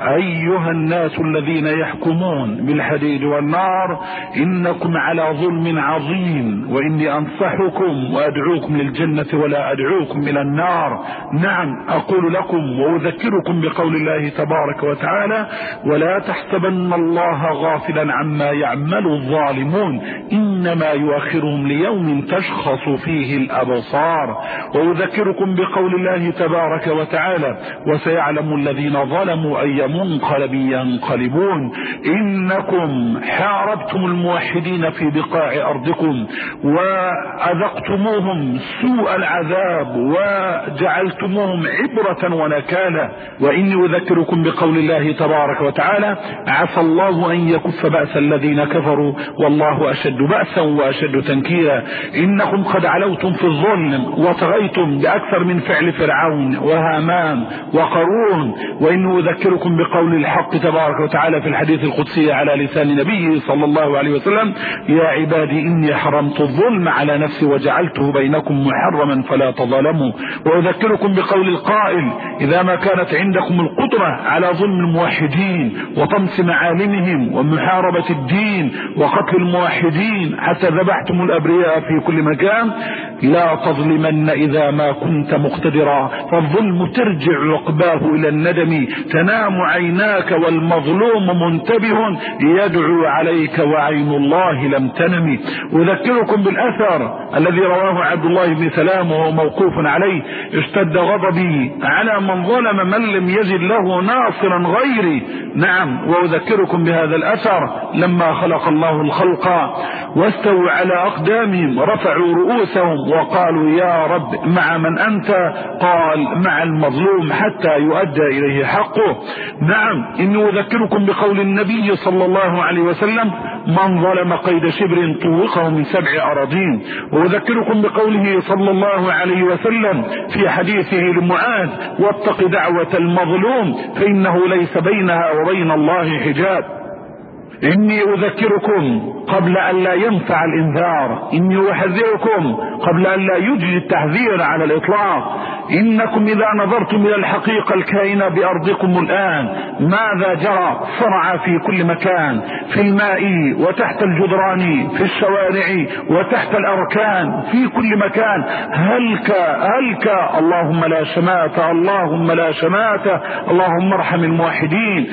أيها الناس الذين يحكمون بالحديد والنار، إنكم على ظلم عظيم، وإني أنصحكم وأدعوكم للجنة ولا أدعوكم إلى النار. نعم أقول لكم وأذكركم بقول الله تبارك وتعالى ولا تحسبن الله غافلا عما يعمل الظالمون إنما يؤخرهم ليوم تشخص فيه الأبصار. وأذكركم بقول الله تبارك وتعالى وسيعلم الذين ظلموا أي منقلب ينقلبون. إنكم حاربتم الموحدين في بقاع أرضكم وأذقتموهم سوء العذاب وجعلتموهم عبرة ونكالا. وإني أذكركم بقول الله تبارك وتعالى عسى الله أن يكف بأس الذين كفروا والله أشد بأسا وأشد تنكيلا. إنكم قد علوتم في الظلم وطغيتم بأكثر من فعل فرعون وهامان وقارون. وإني أذكركم بقول الحق تبارك وتعالى في الحديث القدسي على لسان نبيه صلى الله عليه وسلم يا عبادي إني حرمت الظلم على نفسي وجعلته بينكم محرما فلا تظلموا. وأذكركم بقول القائل إذا ما كانت عندكم القدرة على ظلم الموحدين وطمس معالمهم ومحاربة الدين وقتل الموحدين حتى ذبحتم الأبرياء في كل مكان لا تظلمن إذا ما كنت مقتدرا، فالظلم ترجع عقباه إلى الندم، تنام عيناك والمظلوم منتبه يدعو عليك وعين الله لم تنم. أذكركم بالأثر الذي رواه عبد الله بن سلام وهو موقوف عليه اشتد غضبي على من ظلم من لم يجد له ناصرا غيري. نعم وأذكركم بهذا الأثر لما خلق الله الخلق واستووا على أقدامهم رفعوا رؤوسهم وقالوا يا رب مع من أنت؟ قال مع المظلوم حتى يؤدى إليه حقه. نعم إني أذكركم بقول بقول النبي صلى الله عليه وسلم: من ظلم قيد شبر طوقه من سبع أراضين. وأذكركم بقوله صلى الله عليه وسلم في حديثه لمعاذ: واتق دعوة المظلوم فإنه ليس بينها وبين الله حجاب. إني أذكركم قبل أن لا ينفع الإنذار، إني أحذركم قبل أن لا يجري التحذير على الإطلاق. إنكم إذا نظرتم إلى الحقيقة الكائنة بأرضكم الآن ماذا جرى؟ صرع في كل مكان، في الماء وتحت الجدران، في الشوارع وتحت الأركان، في كل مكان. هلك هلك اللهم لا شماتة، اللهم لا شماتة، اللهم ارحم الموحدين.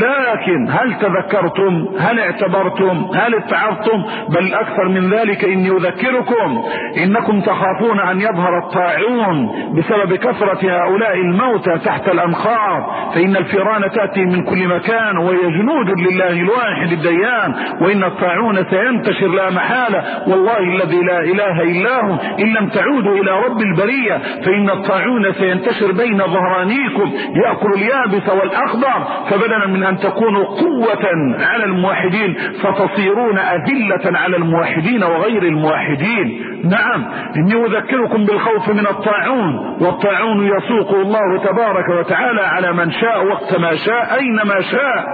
لكن هل تذكرتم؟ هل اعتبرتم؟ هل اتعظتم؟ بل أكثر من ذلك، إني أذكركم إنكم تخافون أن يظهر الطاعون بسبب كثرة هؤلاء الموتى تحت الأنقاض، فإن الفيران تأتي من كل مكان وهي جنود لله الواحد الديان، وإن الطاعون سينتشر لا محالة. والله الذي لا إله إلا هو إن لم تعودوا إلى رب البرية فإن الطاعون سينتشر بين ظهرانيكم يأكل اليابس والأخضر، فبدلا من أن تكونوا قوة على الموحدين فتصيرون أذلة على الموحدين وغير الموحدين. نعم، إني أذكركم بالخوف من الطاعون، والطاعون يسوقه الله تبارك وتعالى على من شاء وقت ما شاء أينما شاء.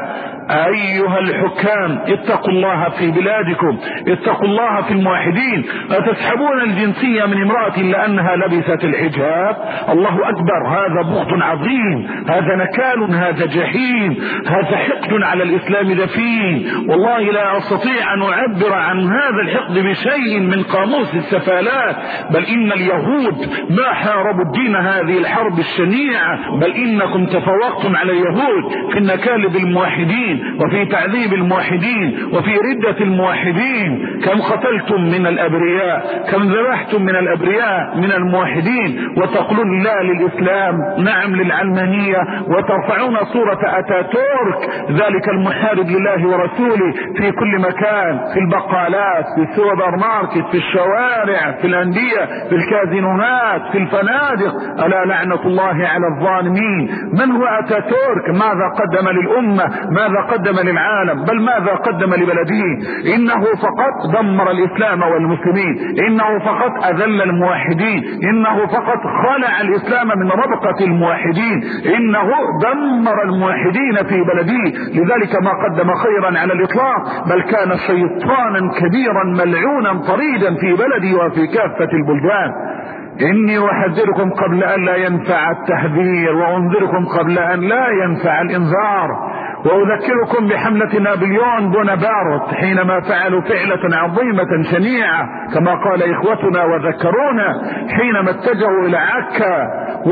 أيها الحكام اتقوا الله في بلادكم، اتقوا الله في الموحدين. أتسحبون الجنسية من امرأة لأنها لبست الحجاب؟ الله أكبر، هذا بغض عظيم، هذا نكال، هذا جحيم، هذا حقد على الإسلام دفين. والله لا أستطيع أن أعبر عن هذا الحقد بشيء من قاموس السفالات. بل إن اليهود ما حاربوا الدين هذه الحرب الشنيعة، بل إنكم تفوقتم على اليهود في النكال بالموحدين وفي تعذيب الموحدين وفي ردة الموحدين. كم قتلتم من الأبرياء، كم ذبحتم من الأبرياء من الموحدين، وتقولون لا للإسلام، نعم للعلمانية، وترفعون صورة أتاتورك ذلك المحارب لله ورسوله في كل مكان، في البقالات، في السوبر ماركت، في الشوارع، في الأندية، في الكازينوهات، في الفنادق. ألا لعنة الله على الظالمين. من هو أتاتورك؟ ماذا قدم للأمة؟ ماذا قدم للعالم؟ بل ماذا قدم لبلده؟ إنه فقط دمر الإسلام والمسلمين، إنه فقط أذل الموحدين، إنه فقط خلع الإسلام من ربقة الموحدين، إنه دمر الموحدين في بلده. لذلك ما قدم خيرا على الإطلاق، بل كان شيطانا كبيرا ملعونا طريدا في بلدي وفي كافة البلدان. إني أحذركم قبل أن لا ينفع التحذير، وأنذركم قبل أن لا ينفع الإنذار. وأذكركم بحملة نابليون بونابرت حينما فعلوا فعلة عظيمة شنيعة كما قال إخوتنا وذكرونا، حينما اتجهوا إلى عكا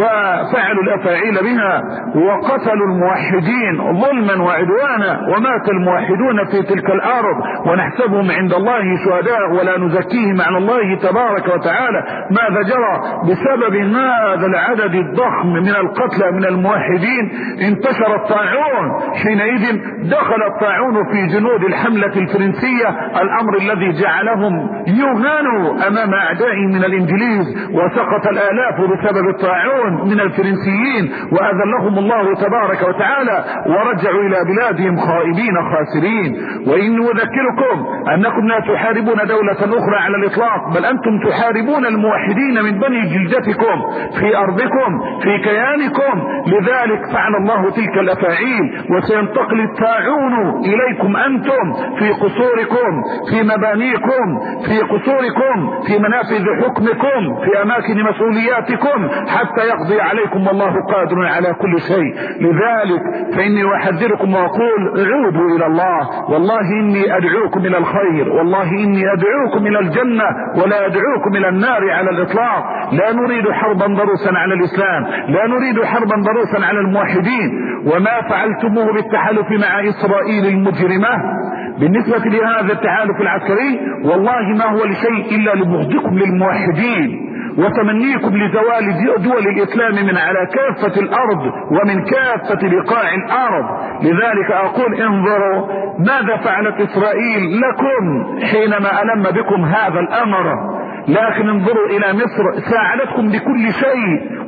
وفعلوا الأفاعيل بها وقتلوا الموحدين ظلما وعدوانا، ومات الموحدون في تلك الأرض ونحسبهم عند الله شهداء ولا نزكيهم على الله تبارك وتعالى. ماذا جرى بسبب هذا العدد الضخم من القتلى من الموحدين؟ انتشر الطاعون. حينئذ دخل الطاعون في جنود الحملة الفرنسية، الأمر الذي جعلهم يهانوا أمام أعدائهم من الإنجليز، وسقط الآلاف بسبب الطاعون من الفرنسيين وأذلهم الله تبارك وتعالى ورجعوا إلى بلادهم خائبين خاسرين. وإن أذكركم أنكم لا تحاربون دولة أخرى على الإطلاق، بل أنتم تحاربون الموحدين من بني جلدتكم في أرضكم في كيانكم. لذلك فعل الله تلك الأفاعيل، وسينتقل الطاعون إليكم أنتم في قصوركم، في مبانيكم، في قصوركم، في منافذ حكمكم، في أماكن مسؤولياتكم، حتى يقضي عليكم والله قادر على كل شيء. لذلك فإني أحذركم وأقول عودوا إلى الله. والله إني أدعوكم إلى الخير، والله إني أدعوكم إلى الجنة ولا أدعوكم إلى النار على الإطلاق. لا نريد حربا ضروسا على الإسلام، لا نريد حربا ضروسا على الموحدين. وما فعلتموه بالتحالف مع إسرائيل المجرمة بالنسبة لهذا التحالف العسكري والله ما هو لشيء إلا لبغضكم للموحدين وتمنيكم لزوال دول الإسلام من على كافة الأرض ومن كافة بقاع الأرض. لذلك أقول انظروا ماذا فعلت إسرائيل لكم حينما ألم بكم هذا الأمر. لكن انظروا إلى مصر، ساعدتكم بكل شيء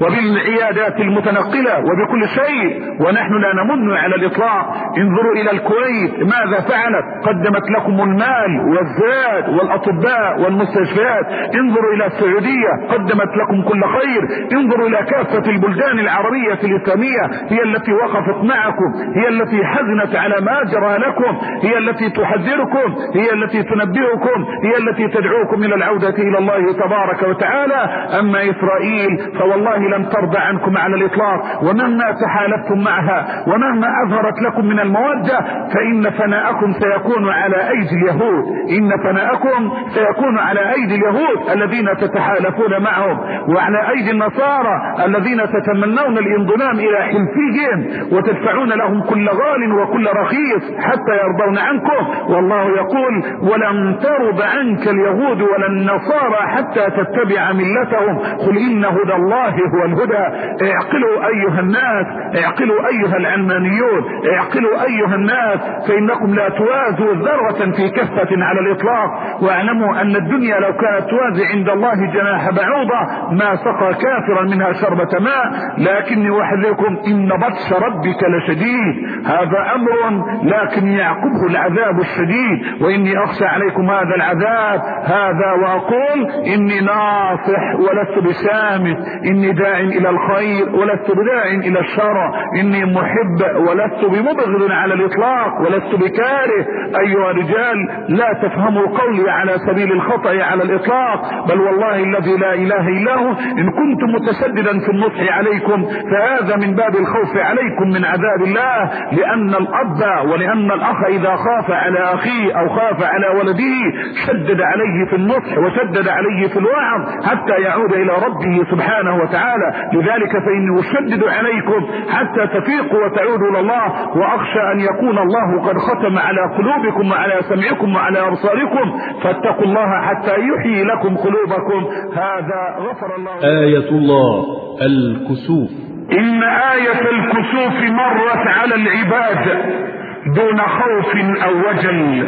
وبالعيادات المتنقلة وبكل شيء، ونحن لا نمن على الإطلاق. انظروا إلى الكويت ماذا فعلت، قدمت لكم المال والزاد والأطباء والمستشفيات. انظروا إلى السعودية قدمت لكم كل خير. انظروا إلى كافة البلدان العربية الإسلامية، هي التي وقفت معكم، هي التي حزنت على ما جرى لكم، هي التي تحذركم، هي التي تنبهكم، هي التي تدعوكم إلى العودة إلى الله تبارك وتعالى. أما إسرائيل فوالله لن ترضى عنكم على الإطلاق، ومهما تحالفتم معها ومهما أظهرت لكم من المودة فإن فناءكم سيكون على أيدي اليهود. إن فناءكم سيكون على أيدي اليهود الذين تتحالفون معهم، وعلى أيدي النصارى الذين تتمنون الانضمام إلى حلفهم وتدفعون لهم كل غال وكل رخيص حتى يرضون عنكم. والله يقول ولن ترضى عنك اليهود ولا النصارى حتى تتبع ملتهم قل إن هدى الله هو الهدى. اعقلوا أيها الناس، اعقلوا أيها العلمانيون، اعقلوا أيها الناس، فإنكم لا توازوا ذرة في كفة على الإطلاق. واعلموا أن الدنيا لو كانت توازي عند الله جناح بعوضة ما سقى كافرا منها شربة ماء. لكني أحذركم إن بطش ربك لشديد، هذا أمر لكن يعقبه العذاب الشديد، وإني أخشى عليكم هذا العذاب. هذا وأقول إني ناصح ولست بسامت، إني داع إلى الخير ولست بداع إلى الشر، إني محب ولست بمبغض على الإطلاق، ولست بكاره. أيها الرجال لا تفهموا قولي على سبيل الخطأ على الإطلاق، بل والله الذي لا إله إلا هو إن كنت متسددا في النصح عليكم فهذا من باب الخوف عليكم من عذاب الله. لأن الأب ولأن الأخ إذا خاف على أخيه أو خاف على ولده شدد عليه في النصح وشدد عليه في الوعظ حتى يعود إلى ربه سبحانه وتعالى. لذلك فإني أشدد عليكم حتى تفيقوا وتعودوا إلى الله، وأخشى أن يكون الله قد ختم على قلوبكم وعلى سمعكم وعلى أبصاركم، فاتقوا الله حتى يحيي لكم قلوبكم. هذا غفر الله. آية الله الكسوف. إن آية الكسوف مرت على العباد دون خوف أو وجل،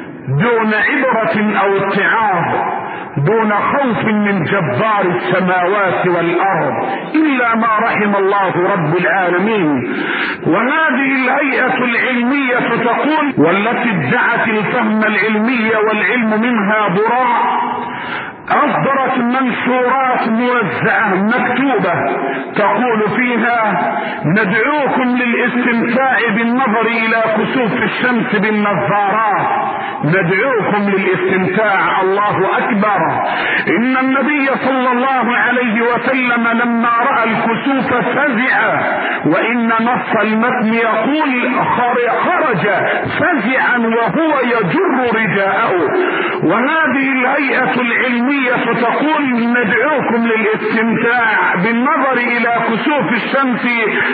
دون عبرة أو اتعاظ، دون خوف من جبار السماوات والأرض إلا ما رحم الله رب العالمين. وهذه الهيئة العلمية تقول، والتي ادعت الفهم العلمي والعلم منها ضراع، أصدرت منشورات موزعة مكتوبة تقول فيها: ندعوكم للاستمتاع بالنظر إلى كسوف الشمس بالنظارات، ندعوكم للاستمتاع. الله أكبر. إن النبي صلى الله عليه وسلم لما رأى الكسوف فزع، وإن نص المتن يقول خرج فزعا وهو يجر رداءه. وهذه الهيئة العلمية تقول: ندعوكم للاستمتاع بالنظر إلى كسوف الشمس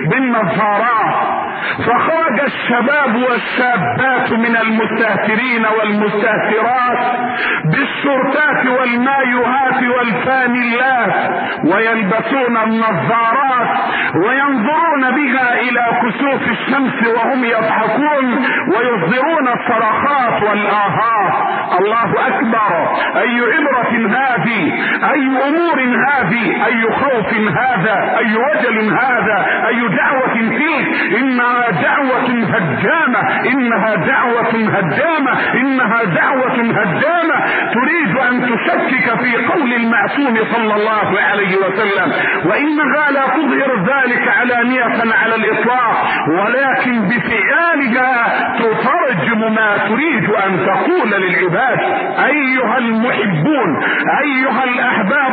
بالنظارات. فخرج الشباب والشابات من المستهترين والمستهترات بالشرطات والمايوهات والفانيلات، ويلبسون النظارات وينظرون بها إلى كسوف الشمس وهم يضحكون ويصدرون الصرخات والآهات. الله أكبر. أي عبرة هذه، أي أمور هذه، أي خوف هذا، أي وجل هذا، أي دعوة تلك. إنها دعوة هدامة، إنها دعوة هدامة، إنها دعوة هدامة تريد أن تشكك في قول المعصوم صلى الله عليه وسلم، وإنها لا تظهر ذلك علانية على الإطلاق، ولكن بفعالها تترجم ما تريد أن تقول للعباد. أيها المحبون، أيها الأحباب،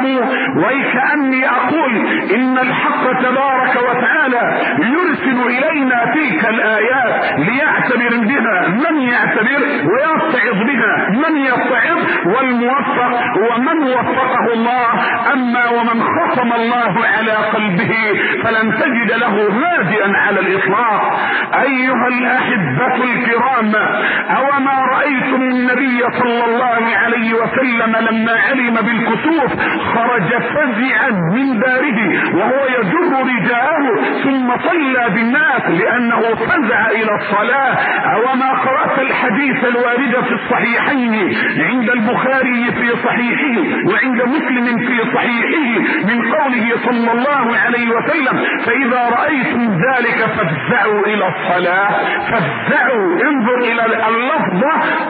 وكأني أقول إن الحق تبارك وتعالى يرسل إلينا تلك الآيات ليعتبر بها من يعتبر ويتعظ بها من يتعظ، والموفق ومن وفقه الله. أما ومن ختم الله على قلبه فلن تجد له هادئا على الإطلاق. أيها الأحبة الكرام، أوما رأيتم النبي صلى الله عليه وسلم لما علم بالكسوف خرج فزعا من داره وهو يجر رداءه ثم صلى بالناس لأنه فزع إلى الصلاة؟ أوما قرأت الحديث الوارد في الصحيحين عند البخاري في صحيحه وعند مسلم في صحيحه من قوله صلى الله عليه وسلم: فإذا رأيتم ذلك فافزعوا إلى الصلاة. فافزعوا، انظر إلى اللفظة،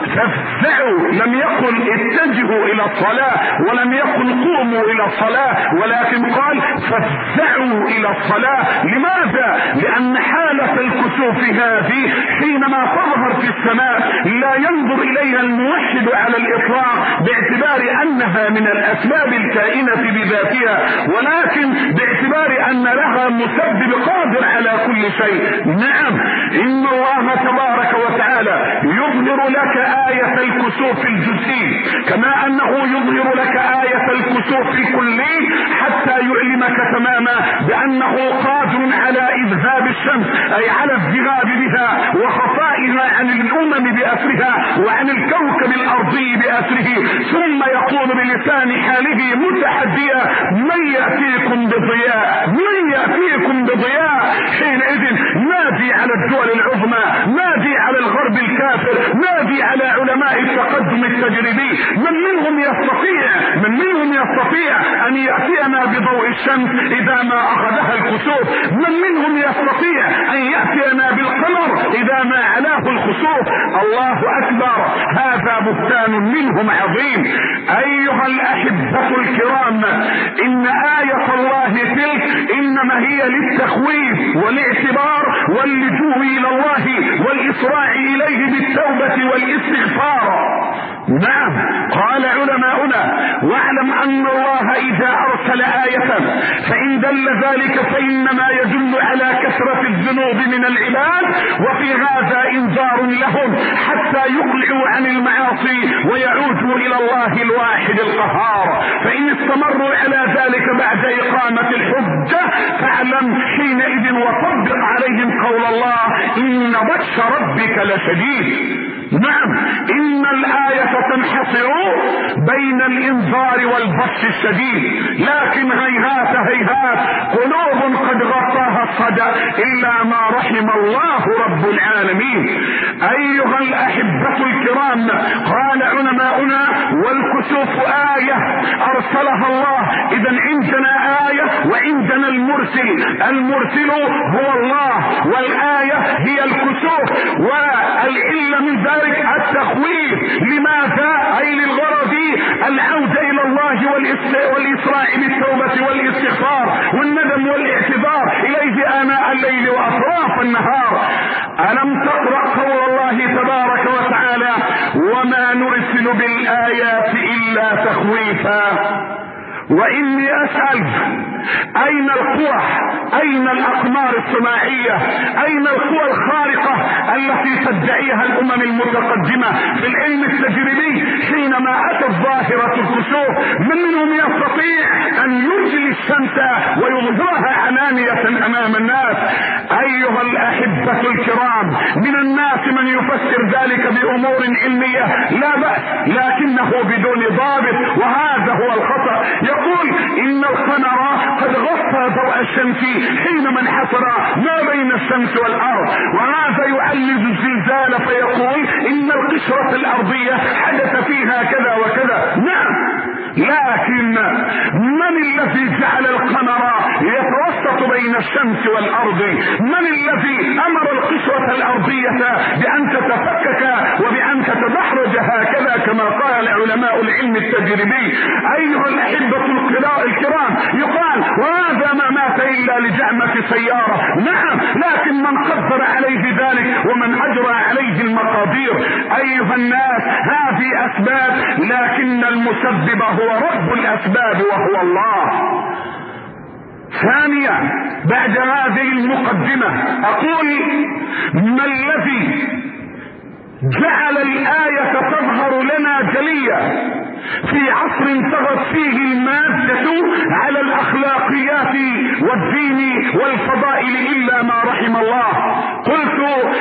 فافزعوا، لم يقل اتجهوا إلى الصلاة ولم يقل قوموا إلى الصلاة، ولكن قال فافزعوا إلى الصلاة. لماذا؟ لأن حالة الكسوف هذه حينما تظهر في السماء لا ينظر إليها الموحد على الإطلاق باعتبار أنها من الأسباب الكائنة بذاتها، ولكن باعتبار أن لها مسبب قادر على كل شيء. نعم، إن الله تبارك وتعالى يظهر لك آية الكسوف الجزئي كما أنه يظهر لك آية الكسوف الكلي حتى يعلمك تماما بأنه قادر على إذهاب الشمس، أي على الذهاب بها وخفائها عن الأمم بأسرها وعن الكوكب الأرضي بأسره، ثم يقول بلسان حاله متحديا: من يأتيكم بضياء، من يأتيكم بضياء. حينئذ نادي على الدول العظمى، نادي على الغرب الكافر، نادي على علماء التقدم التجريبي، من منهم يستطيع من منهم يستطيع أن يأتينا بضوء الشمس إذا ما أخذها الكسوف، من منهم يستطيع أن يأتينا بالقمر إذا ما علاه الخسوف. الله أكبر، هذا بهتان منهم عظيم. أيها الأحبة الكرام، إن آية الله تلك إنما هي للتخويف والاعتبار واللجوء إلى الله والإسراع إليه بالتوبة والاستغفار. نعم، قال علماؤنا: واعلم أن الله إذا أرسل آية فإن دل ذلك فإنما يدل على كثرة الذنوب من العباد، وفي هذا إنذار لهم حتى يقلعوا عن المعاصي ويعودوا إلى الله الواحد القهار. فإن استمروا على ذلك بعد إقامة الحجة فاعلم حينئذ وطبق عليهم قول الله: إن بطش ربك لشديد. نعم، إن الآية تنحصر بين الإنذار والبطش الشديد، لكن هيهات هيهات قلوب قد غطاها الصدى إلا ما رحم الله رب العالمين. أيها الأحبة الكرام، قال علماؤنا: والكسوف آية أرسلها الله. إذن عندنا آية وعندنا المرسل، المرسل هو الله والآية هي الكسوف، والعلة من ذلك التخويف. لماذا؟ أي للغرض العودة إلى الله والإسراع بالتوبة والاستغفار والندم والاعتذار إليه آناء الليل وأطراف النهار. ألم تقرأ قول الله تبارك وتعالى: وما نرسل بالآيات إلا تخويفا؟ وإني أسأل: أين القوى؟ أين الأقمار الصناعية؟ أين القوى الخارقة التي تدعيها الأمم المتقدمة في العلم التجريبي حينما أتت ظاهرة الكسوف؟ من منهم يستطيع أن يرجل الشمس ويظهرها علانية أمام الناس؟ أيها الأحبة الكرام، من الناس من يفسر ذلك بأمور علمية لا بأس، لكنه بدون ضابط، وهذا هو الخطأ. يقول إن القمر قد غطى ضوء الشمس حينما انحصر ما بين الشمس والأرض، وهذا يعلز الزلزال فيقول إن القشرة الأرضية حدث فيها كذا وكذا. نعم، لكن من الذي جعل القمر يتوسط بين الشمس والأرض؟ من الذي أمر القشرة الأرضية بأن تتفكك وبأن تتدحرج هكذا كما قال علماء العلم التجريبي؟ أيها الأحبة الكرام، يقال وهذا ما مات إلا لجعمة سيارة. نعم، لكن من قدر عليه ذلك ومن أجرى عليه المقادير. أيها الناس، هذه أسباب، لكن المسبب هو رب الأسباب وهو الله. ثانيا، بعد هذه المقدمة أقول: ما الذي جعل الآية تظهر لنا جلية في عصر طغت فيه المادة على الأخلاقيات والدين والفضائل إلا ما رحم الله؟ قلت: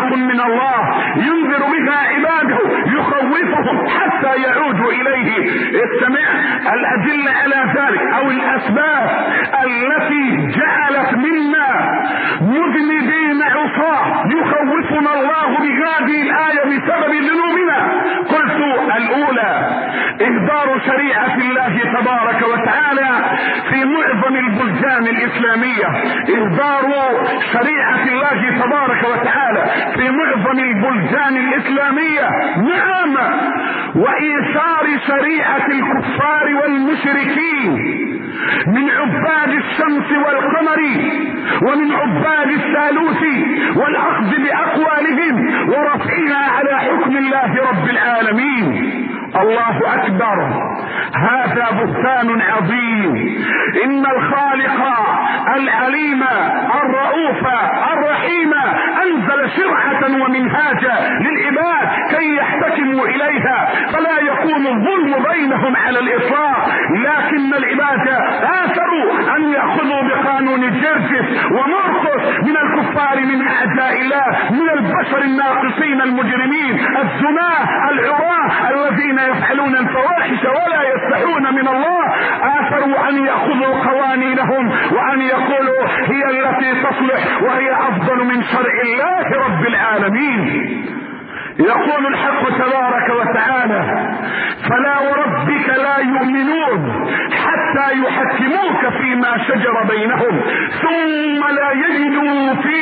حق من الله ينذر بها عباده يخوفهم حتى يعودوا اليه. استمع الادله على ذلك او الاسباب التي جعلت منا مذنبين عصاة يخوفنا الله بهذه الايه بسبب ذنوبنا. قلت الاولى اهدار شريعه الله تبارك وتعالى في معظم البلدان الاسلاميه، اهدار شريعه الله تبارك وتعالى في معظم البلدان الاسلاميه، نعم، وايثار شريعه الكفار والمشركين من عباد الشمس والقمر ومن عباد الثالوث والاخذ باقوالهم ورفعها على حكم الله رب العالمين. الله اكبر، هذا بهتان عظيم. ان الخالق العليم الرؤوف الرحيم انزل شرعة ومنهاجا للعباد كي يحتكموا اليها فلا يكون الظلم بينهم على الاطلاق، لكن العباد اثروا ان ياخذوا بقانون جرجس ومرقس من الكفار من اعداء الله، من البشر الناقصين المجرمين الزناه العراة الذين يفعلون الفواحش ولا يستحون من الله، آثروا أن يأخذوا قوانينهم وأن يقولوا هي التي تصلح وهي أفضل من شرع الله رب العالمين. يقول الحق تبارك وتعالى فلا وربك لا يؤمنون حتى يحكموك فيما شجر بينهم ثم لا يجدوا في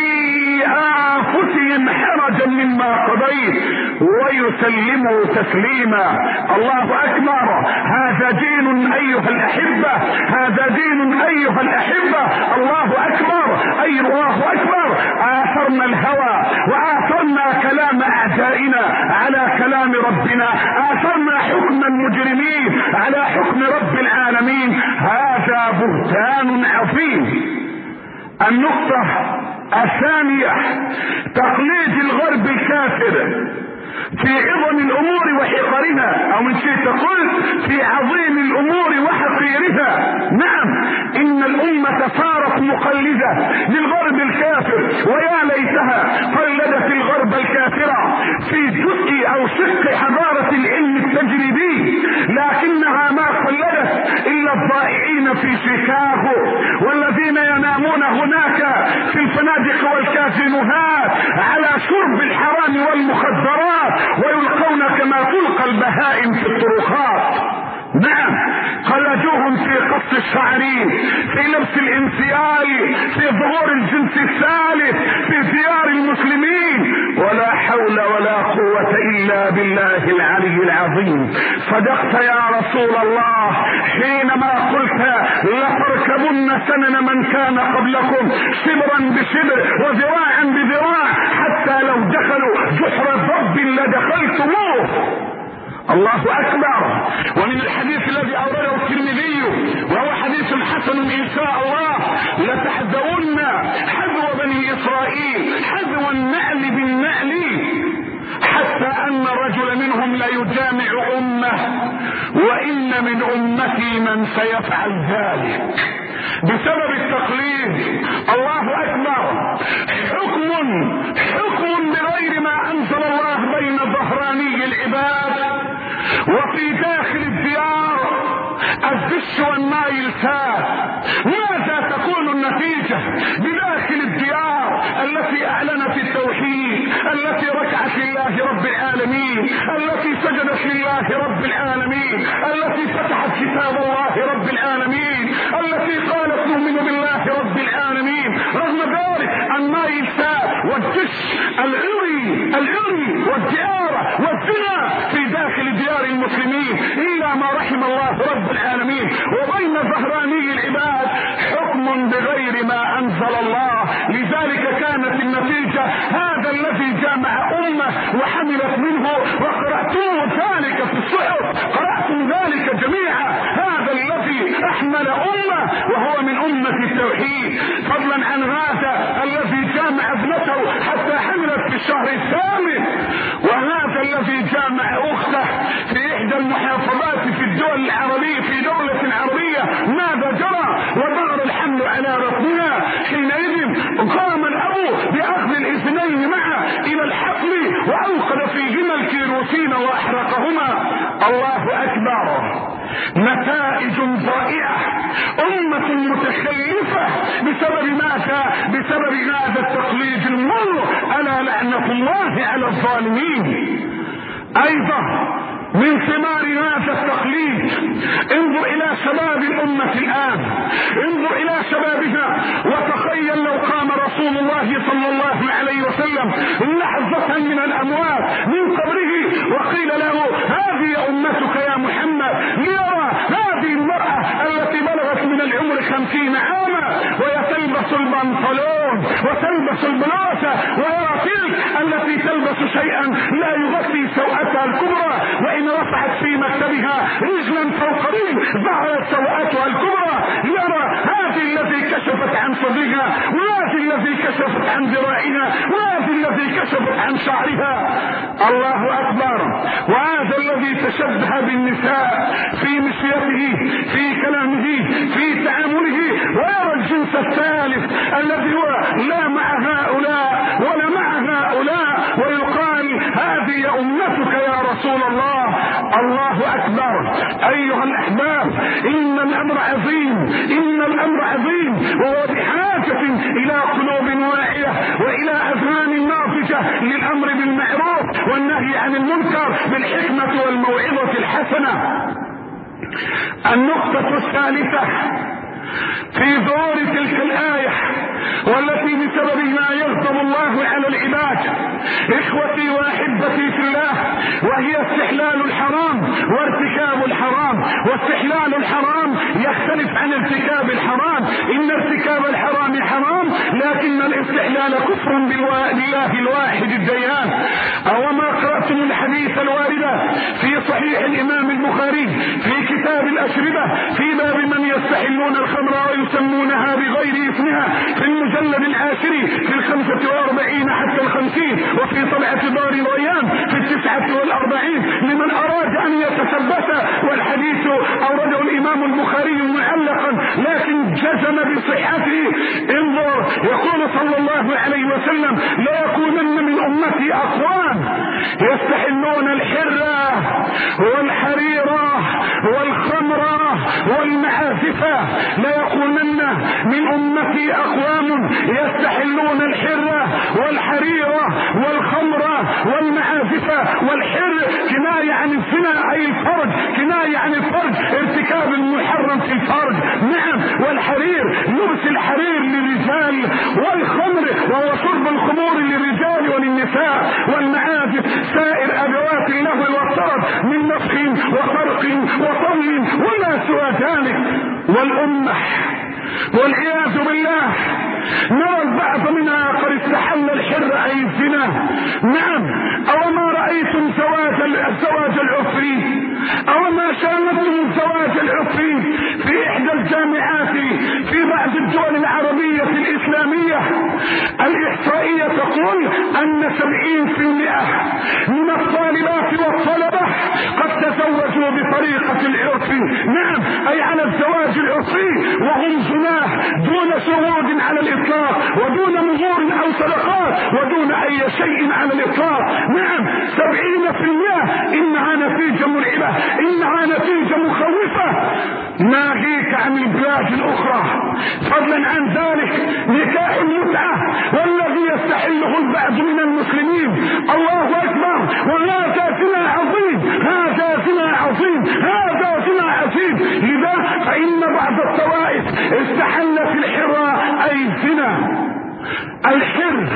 أنفسهم حرجا مما قضيت ويسلموا تسليما. الله أكبر، هذا دين أيها الأحبة، هذا دين أيها الأحبة. الله أكبر، أي الله أكبر. آثرنا الهوى وآثرنا كلام أعدائنا على كلام ربنا، آثرنا حكم المجرمين على حكم رب العالمين. هذا بهتان عظيم. النقطة الثانية تقليد الغرب الكافر في عظم الامور وحقرها، او من شيء تقول في عظيم الامور وحقيرها. نعم، ان الامة صارت مقلدة للغرب الكافر، ويا ليتها قلدت الغرب الكافرة في جزء او شق حضارة العلم التجريبي، لكنها ما قلدت الا الضائعين في شيكاغو والذين ينامون هناك في الفنادق والكازينوهات على شرب الحرام والمخدرات ويلقون كما تلقى البهائم في الطرقات. نعم، قلدوهم في قص الشعرين، في لبس الانسيال، في ظهور الجنس الثالث في ديار المسلمين. ولا حول ولا قوة الا بالله العلي العظيم. صدقت يا رسول الله حينما قلت لتركبن سنن من كان قبلكم شبرا بشبر وذراعا بذراع حتى لو دخلوا جحر ضب لدخلتموه. الله اكبر. ومن الحديث الذي اورده الترمذي وهو حديث حسن ان شاء الله لتحذرن حذو بني اسرائيل حذو النعل بالنعل حتى ان الرجل منهم ليجامع امه وان من امتي من سيفعل ذلك بسبب التقليد. الله اكبر. حكم حكم بغير ما انزل الله بين ظهراني العباد وفي داخل الديار الدش والنايل ساد. ماذا تكون النتيجة بداخل الديار التي اعلنت التوحيد، التي ركعت لله رب العالمين، التي سجدت لله رب العالمين، التي فتحت كتاب الله رب العالمين، التي قالت نؤمن بالله رب العالمين؟ رغم ذلك النايل ساد والدش العري العري والديار والزنا في داخل ديار المسلمين الا ما رحم الله رب العالمين. وبين ظهراني العباد حكم بغير ما انزل الله. لذلك كانت النتيجة هذا الذي جامع امه وحملت منه وقرأتم ذلك في الصحف، قرأتم ذلك جميعا. هذا الذي احمل امه وهو من امة التوحيد، فضلا عن هذا الذي جامع ابنته حتى حملت في الشهر الثامن، وهذا الذي جامع اخته في احدى المحافظات في الدول العربية في دولة عربية. ماذا جرى؟ وظهر الحمل على ربنا. حينئذ قام الابو باخذ الاثنين معه الى الحمل وأوقد فيهما الكيروسين وأحرقهما. الله أكبر. نتائج ضائعة، أمة متخلفة بسبب ماذا؟ بسبب هذا التقليد المر. ألا لعنة الله على الظالمين. أيضا من ثمار هذا التقليد، انظر الى شباب الامة الان، انظر الى شبابها وتخيل لو قام رسول الله صلى الله عليه وسلم لحظة من الاموات من قبره وقيل له هذه امتك يا محمد، ليرى هذه المرأة التي بلغت من العمر خمسين عاما وهي تلبس البنطلون وتلبس البلوزة، ويرى تلك التي تلبس شيئا لا يغطي سوءتها الكبرى، وإن رفعت في مكتبها رجلا فوق رجل ظهرت سوءتها الكبرى، يرى هذه التي كشفت عن صدرها، وهذه التي كشفت عن ذراعها، وهذه التي كشفت عن شعرها. الله أكبر. وهذا الذي تشبه بالنساء في مشيته، في كلامه، في تعامله، ويرى الجنس الثالث الذي هو لا مع هؤلاء ولا مع هؤلاء، ويقال هذه أمتك يا رسول الله. الله أكبر. أيها الأحباب، إن الأمر عظيم، إن الأمر عظيم، وهو بحاجة إلى قلوب واعية وإلى أذهان ناضجة للأمر بالمعروف والنهي عن المنكر بالحكمة والموعظة الحسنة. النقطة الثالثة في ظهور تلك الآية والتي بسببها يغضب الله على العباد، إخوتي وأحبتي في الله، وهي استحلال الحرام وارتكاب الحرام. واستحلال الحرام يختلف عن ارتكاب الحرام. إن ارتكاب الحرام حرام، لكن الاستحلال كفر بالله الواحد الديان. أو ما قرأتم الحديث الواردة في صحيح الإمام البخاري في كتاب الأشربة في باب من يستحلون الخمر ويسمونها بغير اسمها في المجلد العاشر في الخمسة واربعين حتى الخمسين، وفي طلعة دار الريان في التسعة والاربعين لمن اراد ان يتثبت. والحديث اورده الامام البخاري معلقا لكن جزم بصحته. انظر، يقول صلى الله عليه وسلم: لا يكونن من امتي اقوام يستحلون الحرة والحريرة والخمرة والمعازفة. لا يكونن من امتي اقوام يستحلون الحرة والحريرة والخمرة والمعازفة. والحر كناية عن الزنا اي الفرج، كناية عن الفرج، ارتكاب المحرم في الفرج. نعم، والحرير لبس الحرير للرجال، والخمر وهو شرب الخمور للرجال وللنساء، والمعازف سائر ادوات اللهو والطرب من نفخ وطرق وطل وما سوى ذلك. والامه والعياذ بالله نرى البعض منها قد استحل الحر اي الزنا. نعم، او ما رايتم زواج الزواج العفري، او ما شاهدتم الزواج العفري في احدى الجامعات في بعض الدول العربيه الاسلاميه. الاحصائيه تقول ان سبعين بالمئة من الطالبات والطلبه قد تزوجوا بطريقه العرف. نعم، اي على الزواج العفري، وهم زناه دون شهود على الاطلاق، ودون مهور او صدقات، ودون اي شيء على الاطلاق. نعم، سبعين في المئة. انها نتيجة مرعبة، انها نتيجة مخوفة. ناهيك عن البلاد الاخرى، فضلا عن ذلك نكاح المتعة والذي يستحله البعض من المسلمين. الله اكبر. وهذا زنا عظيم، هذا زنا عظيم، هذا زنا عظيم. لذا فان بعض الطوائف استحلت الحرى اي الزنا. الحر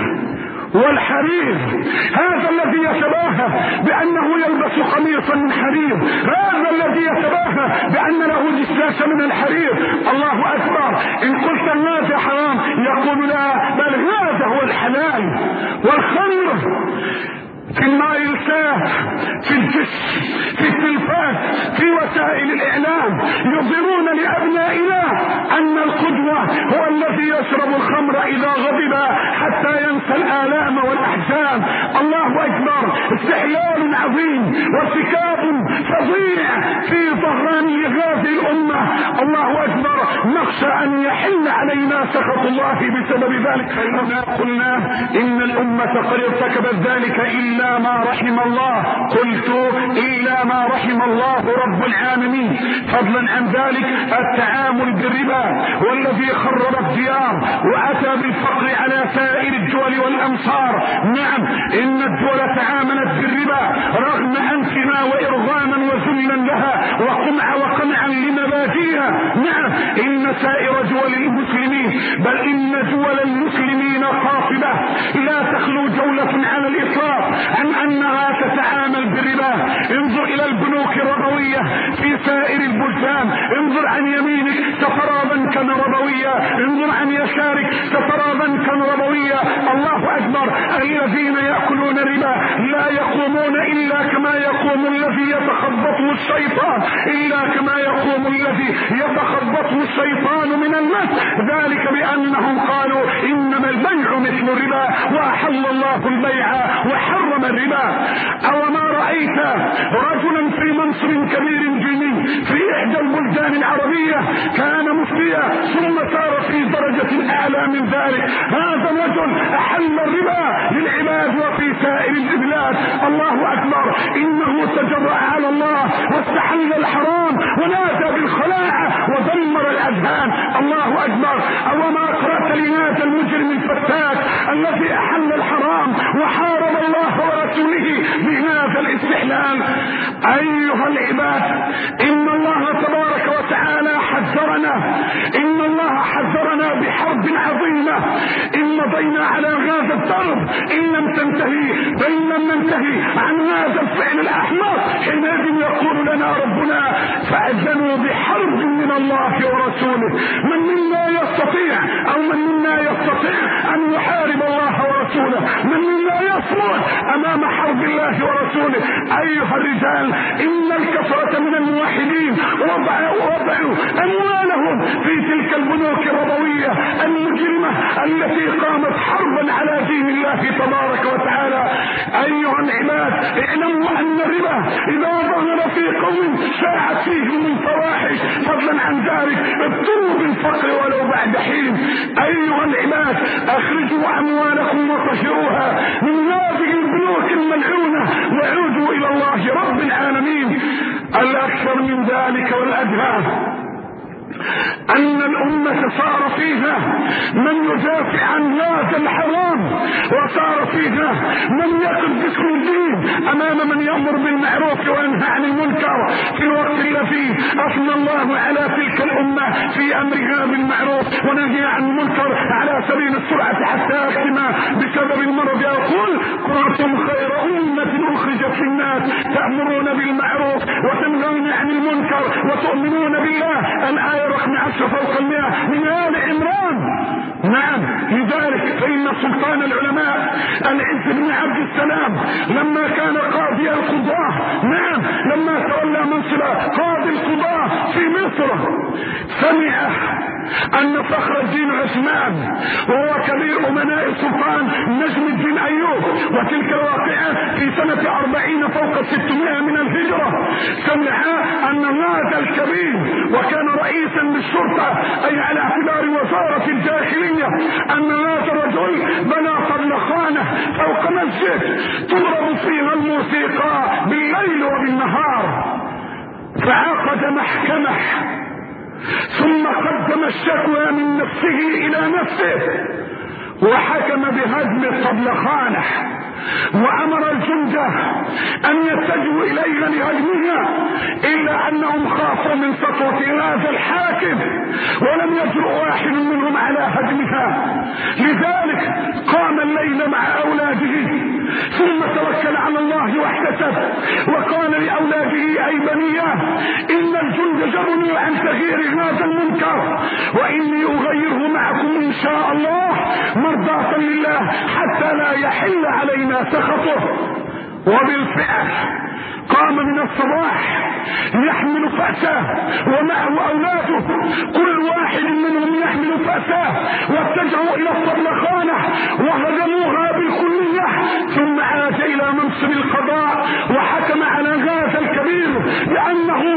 والحرير هذا الذي يتباهى بأنه يلبس قميصا من حرير، هذا الذي يتباهى بأن له جساس من الحرير. الله أكبر. إن قلت هذا حرام يقول لا، بل هذا هو الحلال. والخمر في المايلسات، في الجسم، في التلفاز، في وسائل الإعلام يظهرون لأبنائنا أن القدوة هو الذي يشرب الخمر إذا غضب حتى ينسى الآلام والأحزان. الله أكبر. استحلال عظيم وارتكاب فظيع في ظهراني هذه الأمة. الله أكبر. نخشى أن يحل علينا سخط الله بسبب ذلك. فإننا قلنا إن الأمة قد ارتكبت ذلك إلا ما رحم الله. قلت إلا ما رحم الله رب العالمين. فضلا عن ذلك التعامل بالربا والذي خرب الديار وأتى بالفقر على سائر الدول والأمصار. نعم إن الدول تعاملت بالربا رغم أنفها وإرغاما وذلا لها وقمع وقمعا لمبادئها. نعم إن سائر دول المسلمين بل إن دول المسلمين خاطبة لا تخلو دولة على الإطلاق عن أنها تتعامل بالربا. انظر إلى البنوك الربوية في سائر البلدان. انظر عن يمينك سترى بنكا ربوية، انظر عن يسارك سترى بنكا ربوية. الله أكبر. الذين يأكلون الربا لا يقومون إلا كما يقوم الذي يتخبطه الشيطان إلا كما يقوم الذي يتخبطه الشيطان من المس. ذلك بأنهم قالوا إنما البيع مثل الربا وأحل الله البيع وحرم الربا. أو ما رأيت رجلا في منصب كبير جميل في إحدى البلدان العربية كان مفتيا ثم صار في درجة أعلى من ذلك؟ هذا الرجل أحل الربا للعباد وفي سائر البلاد. الله أكبر. إنه تجرأ على الله واستحل الحرام ونادى بالخلاعة ودمر الأذهان. الله أكبر. أو ما قرأت لهذا المجرم الفتاك الذي أحل الحرام وحارب الله ورسوله بهذا الاستحلال؟ أيها العباد إن الله تبارك وتعالى حذرنا إن الله حذرنا بحرب عظيمة إن مضينا على هذا الضرب إن لم تنتهي فإن لم ننتهي عن هذا الفعل الأحمق حينئذ يقول لنا ربنا فأذنوا بحرب من الله ورسوله. من منا يستطيع أو من منا يستطيع أن يحارب الله ورسوله؟ من منا يصمد أمام حرب الله ورسوله؟ أيها الرجال إن الكثرة من الموحدين وضعوا وضعوا أموالهم في تلك البنوك الربوية المجرمة التي قامت حربا على دين الله تبارك وتعالى. أيها العباد اعلموا أن الربا إذا ظهر في قوم شاعت فيهم الفواحش. فضلا عن ذلك ابتلوا بالفقر ولو بعد حين. أيها العباد أخرجوا أموالكم وطهروها من هذه البنوك الملعونة وعودوا إلى الله رب العالمين. الأكثر من ذلك والأدهى أن الأمة صار فيها من يدافع عن هذا الحرام وصار فيها من يقف باسم الدين أمام من يأمر بالمعروف وينهى عن المنكر في الوقت الذي أثنى الله على تلك الأمة في أمرها بالمعروف ونهي عن المنكر على سبيل السرعة حتى يختم بسبب المرض. يقول كنتم خير أمة أخرجت للناس تأمرون بالمعروف وتنهون عن المنكر وتؤمنون بالله. الآية رقم عشرة فوق المئة من آل عمران. نعم لذلك فإن سلطان العلماء العز بن عبد السلام لما كان قاضي القضاة نعم لما تولى منصب قاضي القضاة في مصر سمع أن فخر الدين عثمان وهو كبير أمناء السلطان نجم الدين أيوب وتلك الواقعة في سنة أربعين فوق ستمائة من الهجرة سمع أن هذا الكبير وكان رئيسا للشرطة أي على اعتبار وزارة الداخلية أن هذا الرجل بنى طبلخانة فوق مسجد تضرب فيها الموسيقى بالليل وبالنهار فعقد محكمة ثم قدم الشكوى من نفسه إلى نفسه وحكم بهدم الطبلخانة وأمر الجند أن يتجهوا إليها لهدمها إلا أنهم خافوا من سطوة هذا الحاكم ولم يجرؤ واحد منهم على هدمها. لذلك قام الليل مع أولاده ثم توكل على الله واحتسب وقال لأولاده أي بنياه إن الجند جرني عن تغيير هذا المنكر وإني أغيره معكم إن شاء الله مرضاة لله حتى لا يحل علينا سخطه. وبالفعل قام من الصباح يحمل فأساه ومعه أولاده كل واحد منهم يحمل فأساه واتجهوا إلى الطبلخانة وهدموها بالكلية ثم عاد إلى منصب النفس بالقضاء وحكم على هذا الكبير بأنه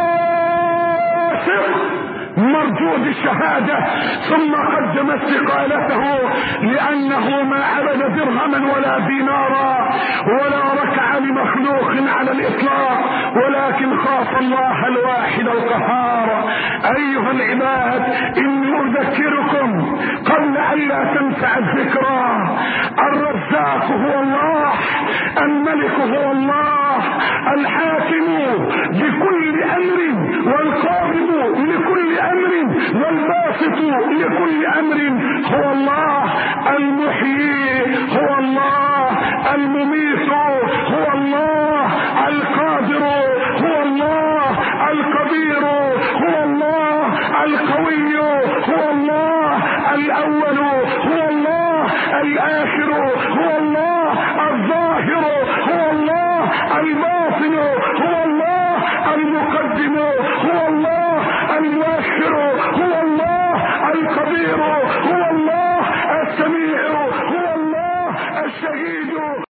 فاسق مرجوز الشهادة، ثم قدم استقالته لأنه ما عبد درهما ولا دينارا ولا ركع لمخلوق على الإطلاق، ولكن خاف الله الواحد القهار. أيها العباد، إني أذكركم قبل أن لا تنفع الذكرى، الرزاق هو الله، الملك هو الله، الحاكم بكل أمر والقابض لكل أمر والباسط لكل أمر هو الله، المحيي هو الله، المميت هو الله، القادر هو الله، القدير هو الله، القوي هو الله، الأول هو الله، الآخر هو الله، الظاهر هو الله، الباطن هو الله، المقدم هو الله، المؤخر هو الله، الكبير هو الله، السميع هو الله، الشهيد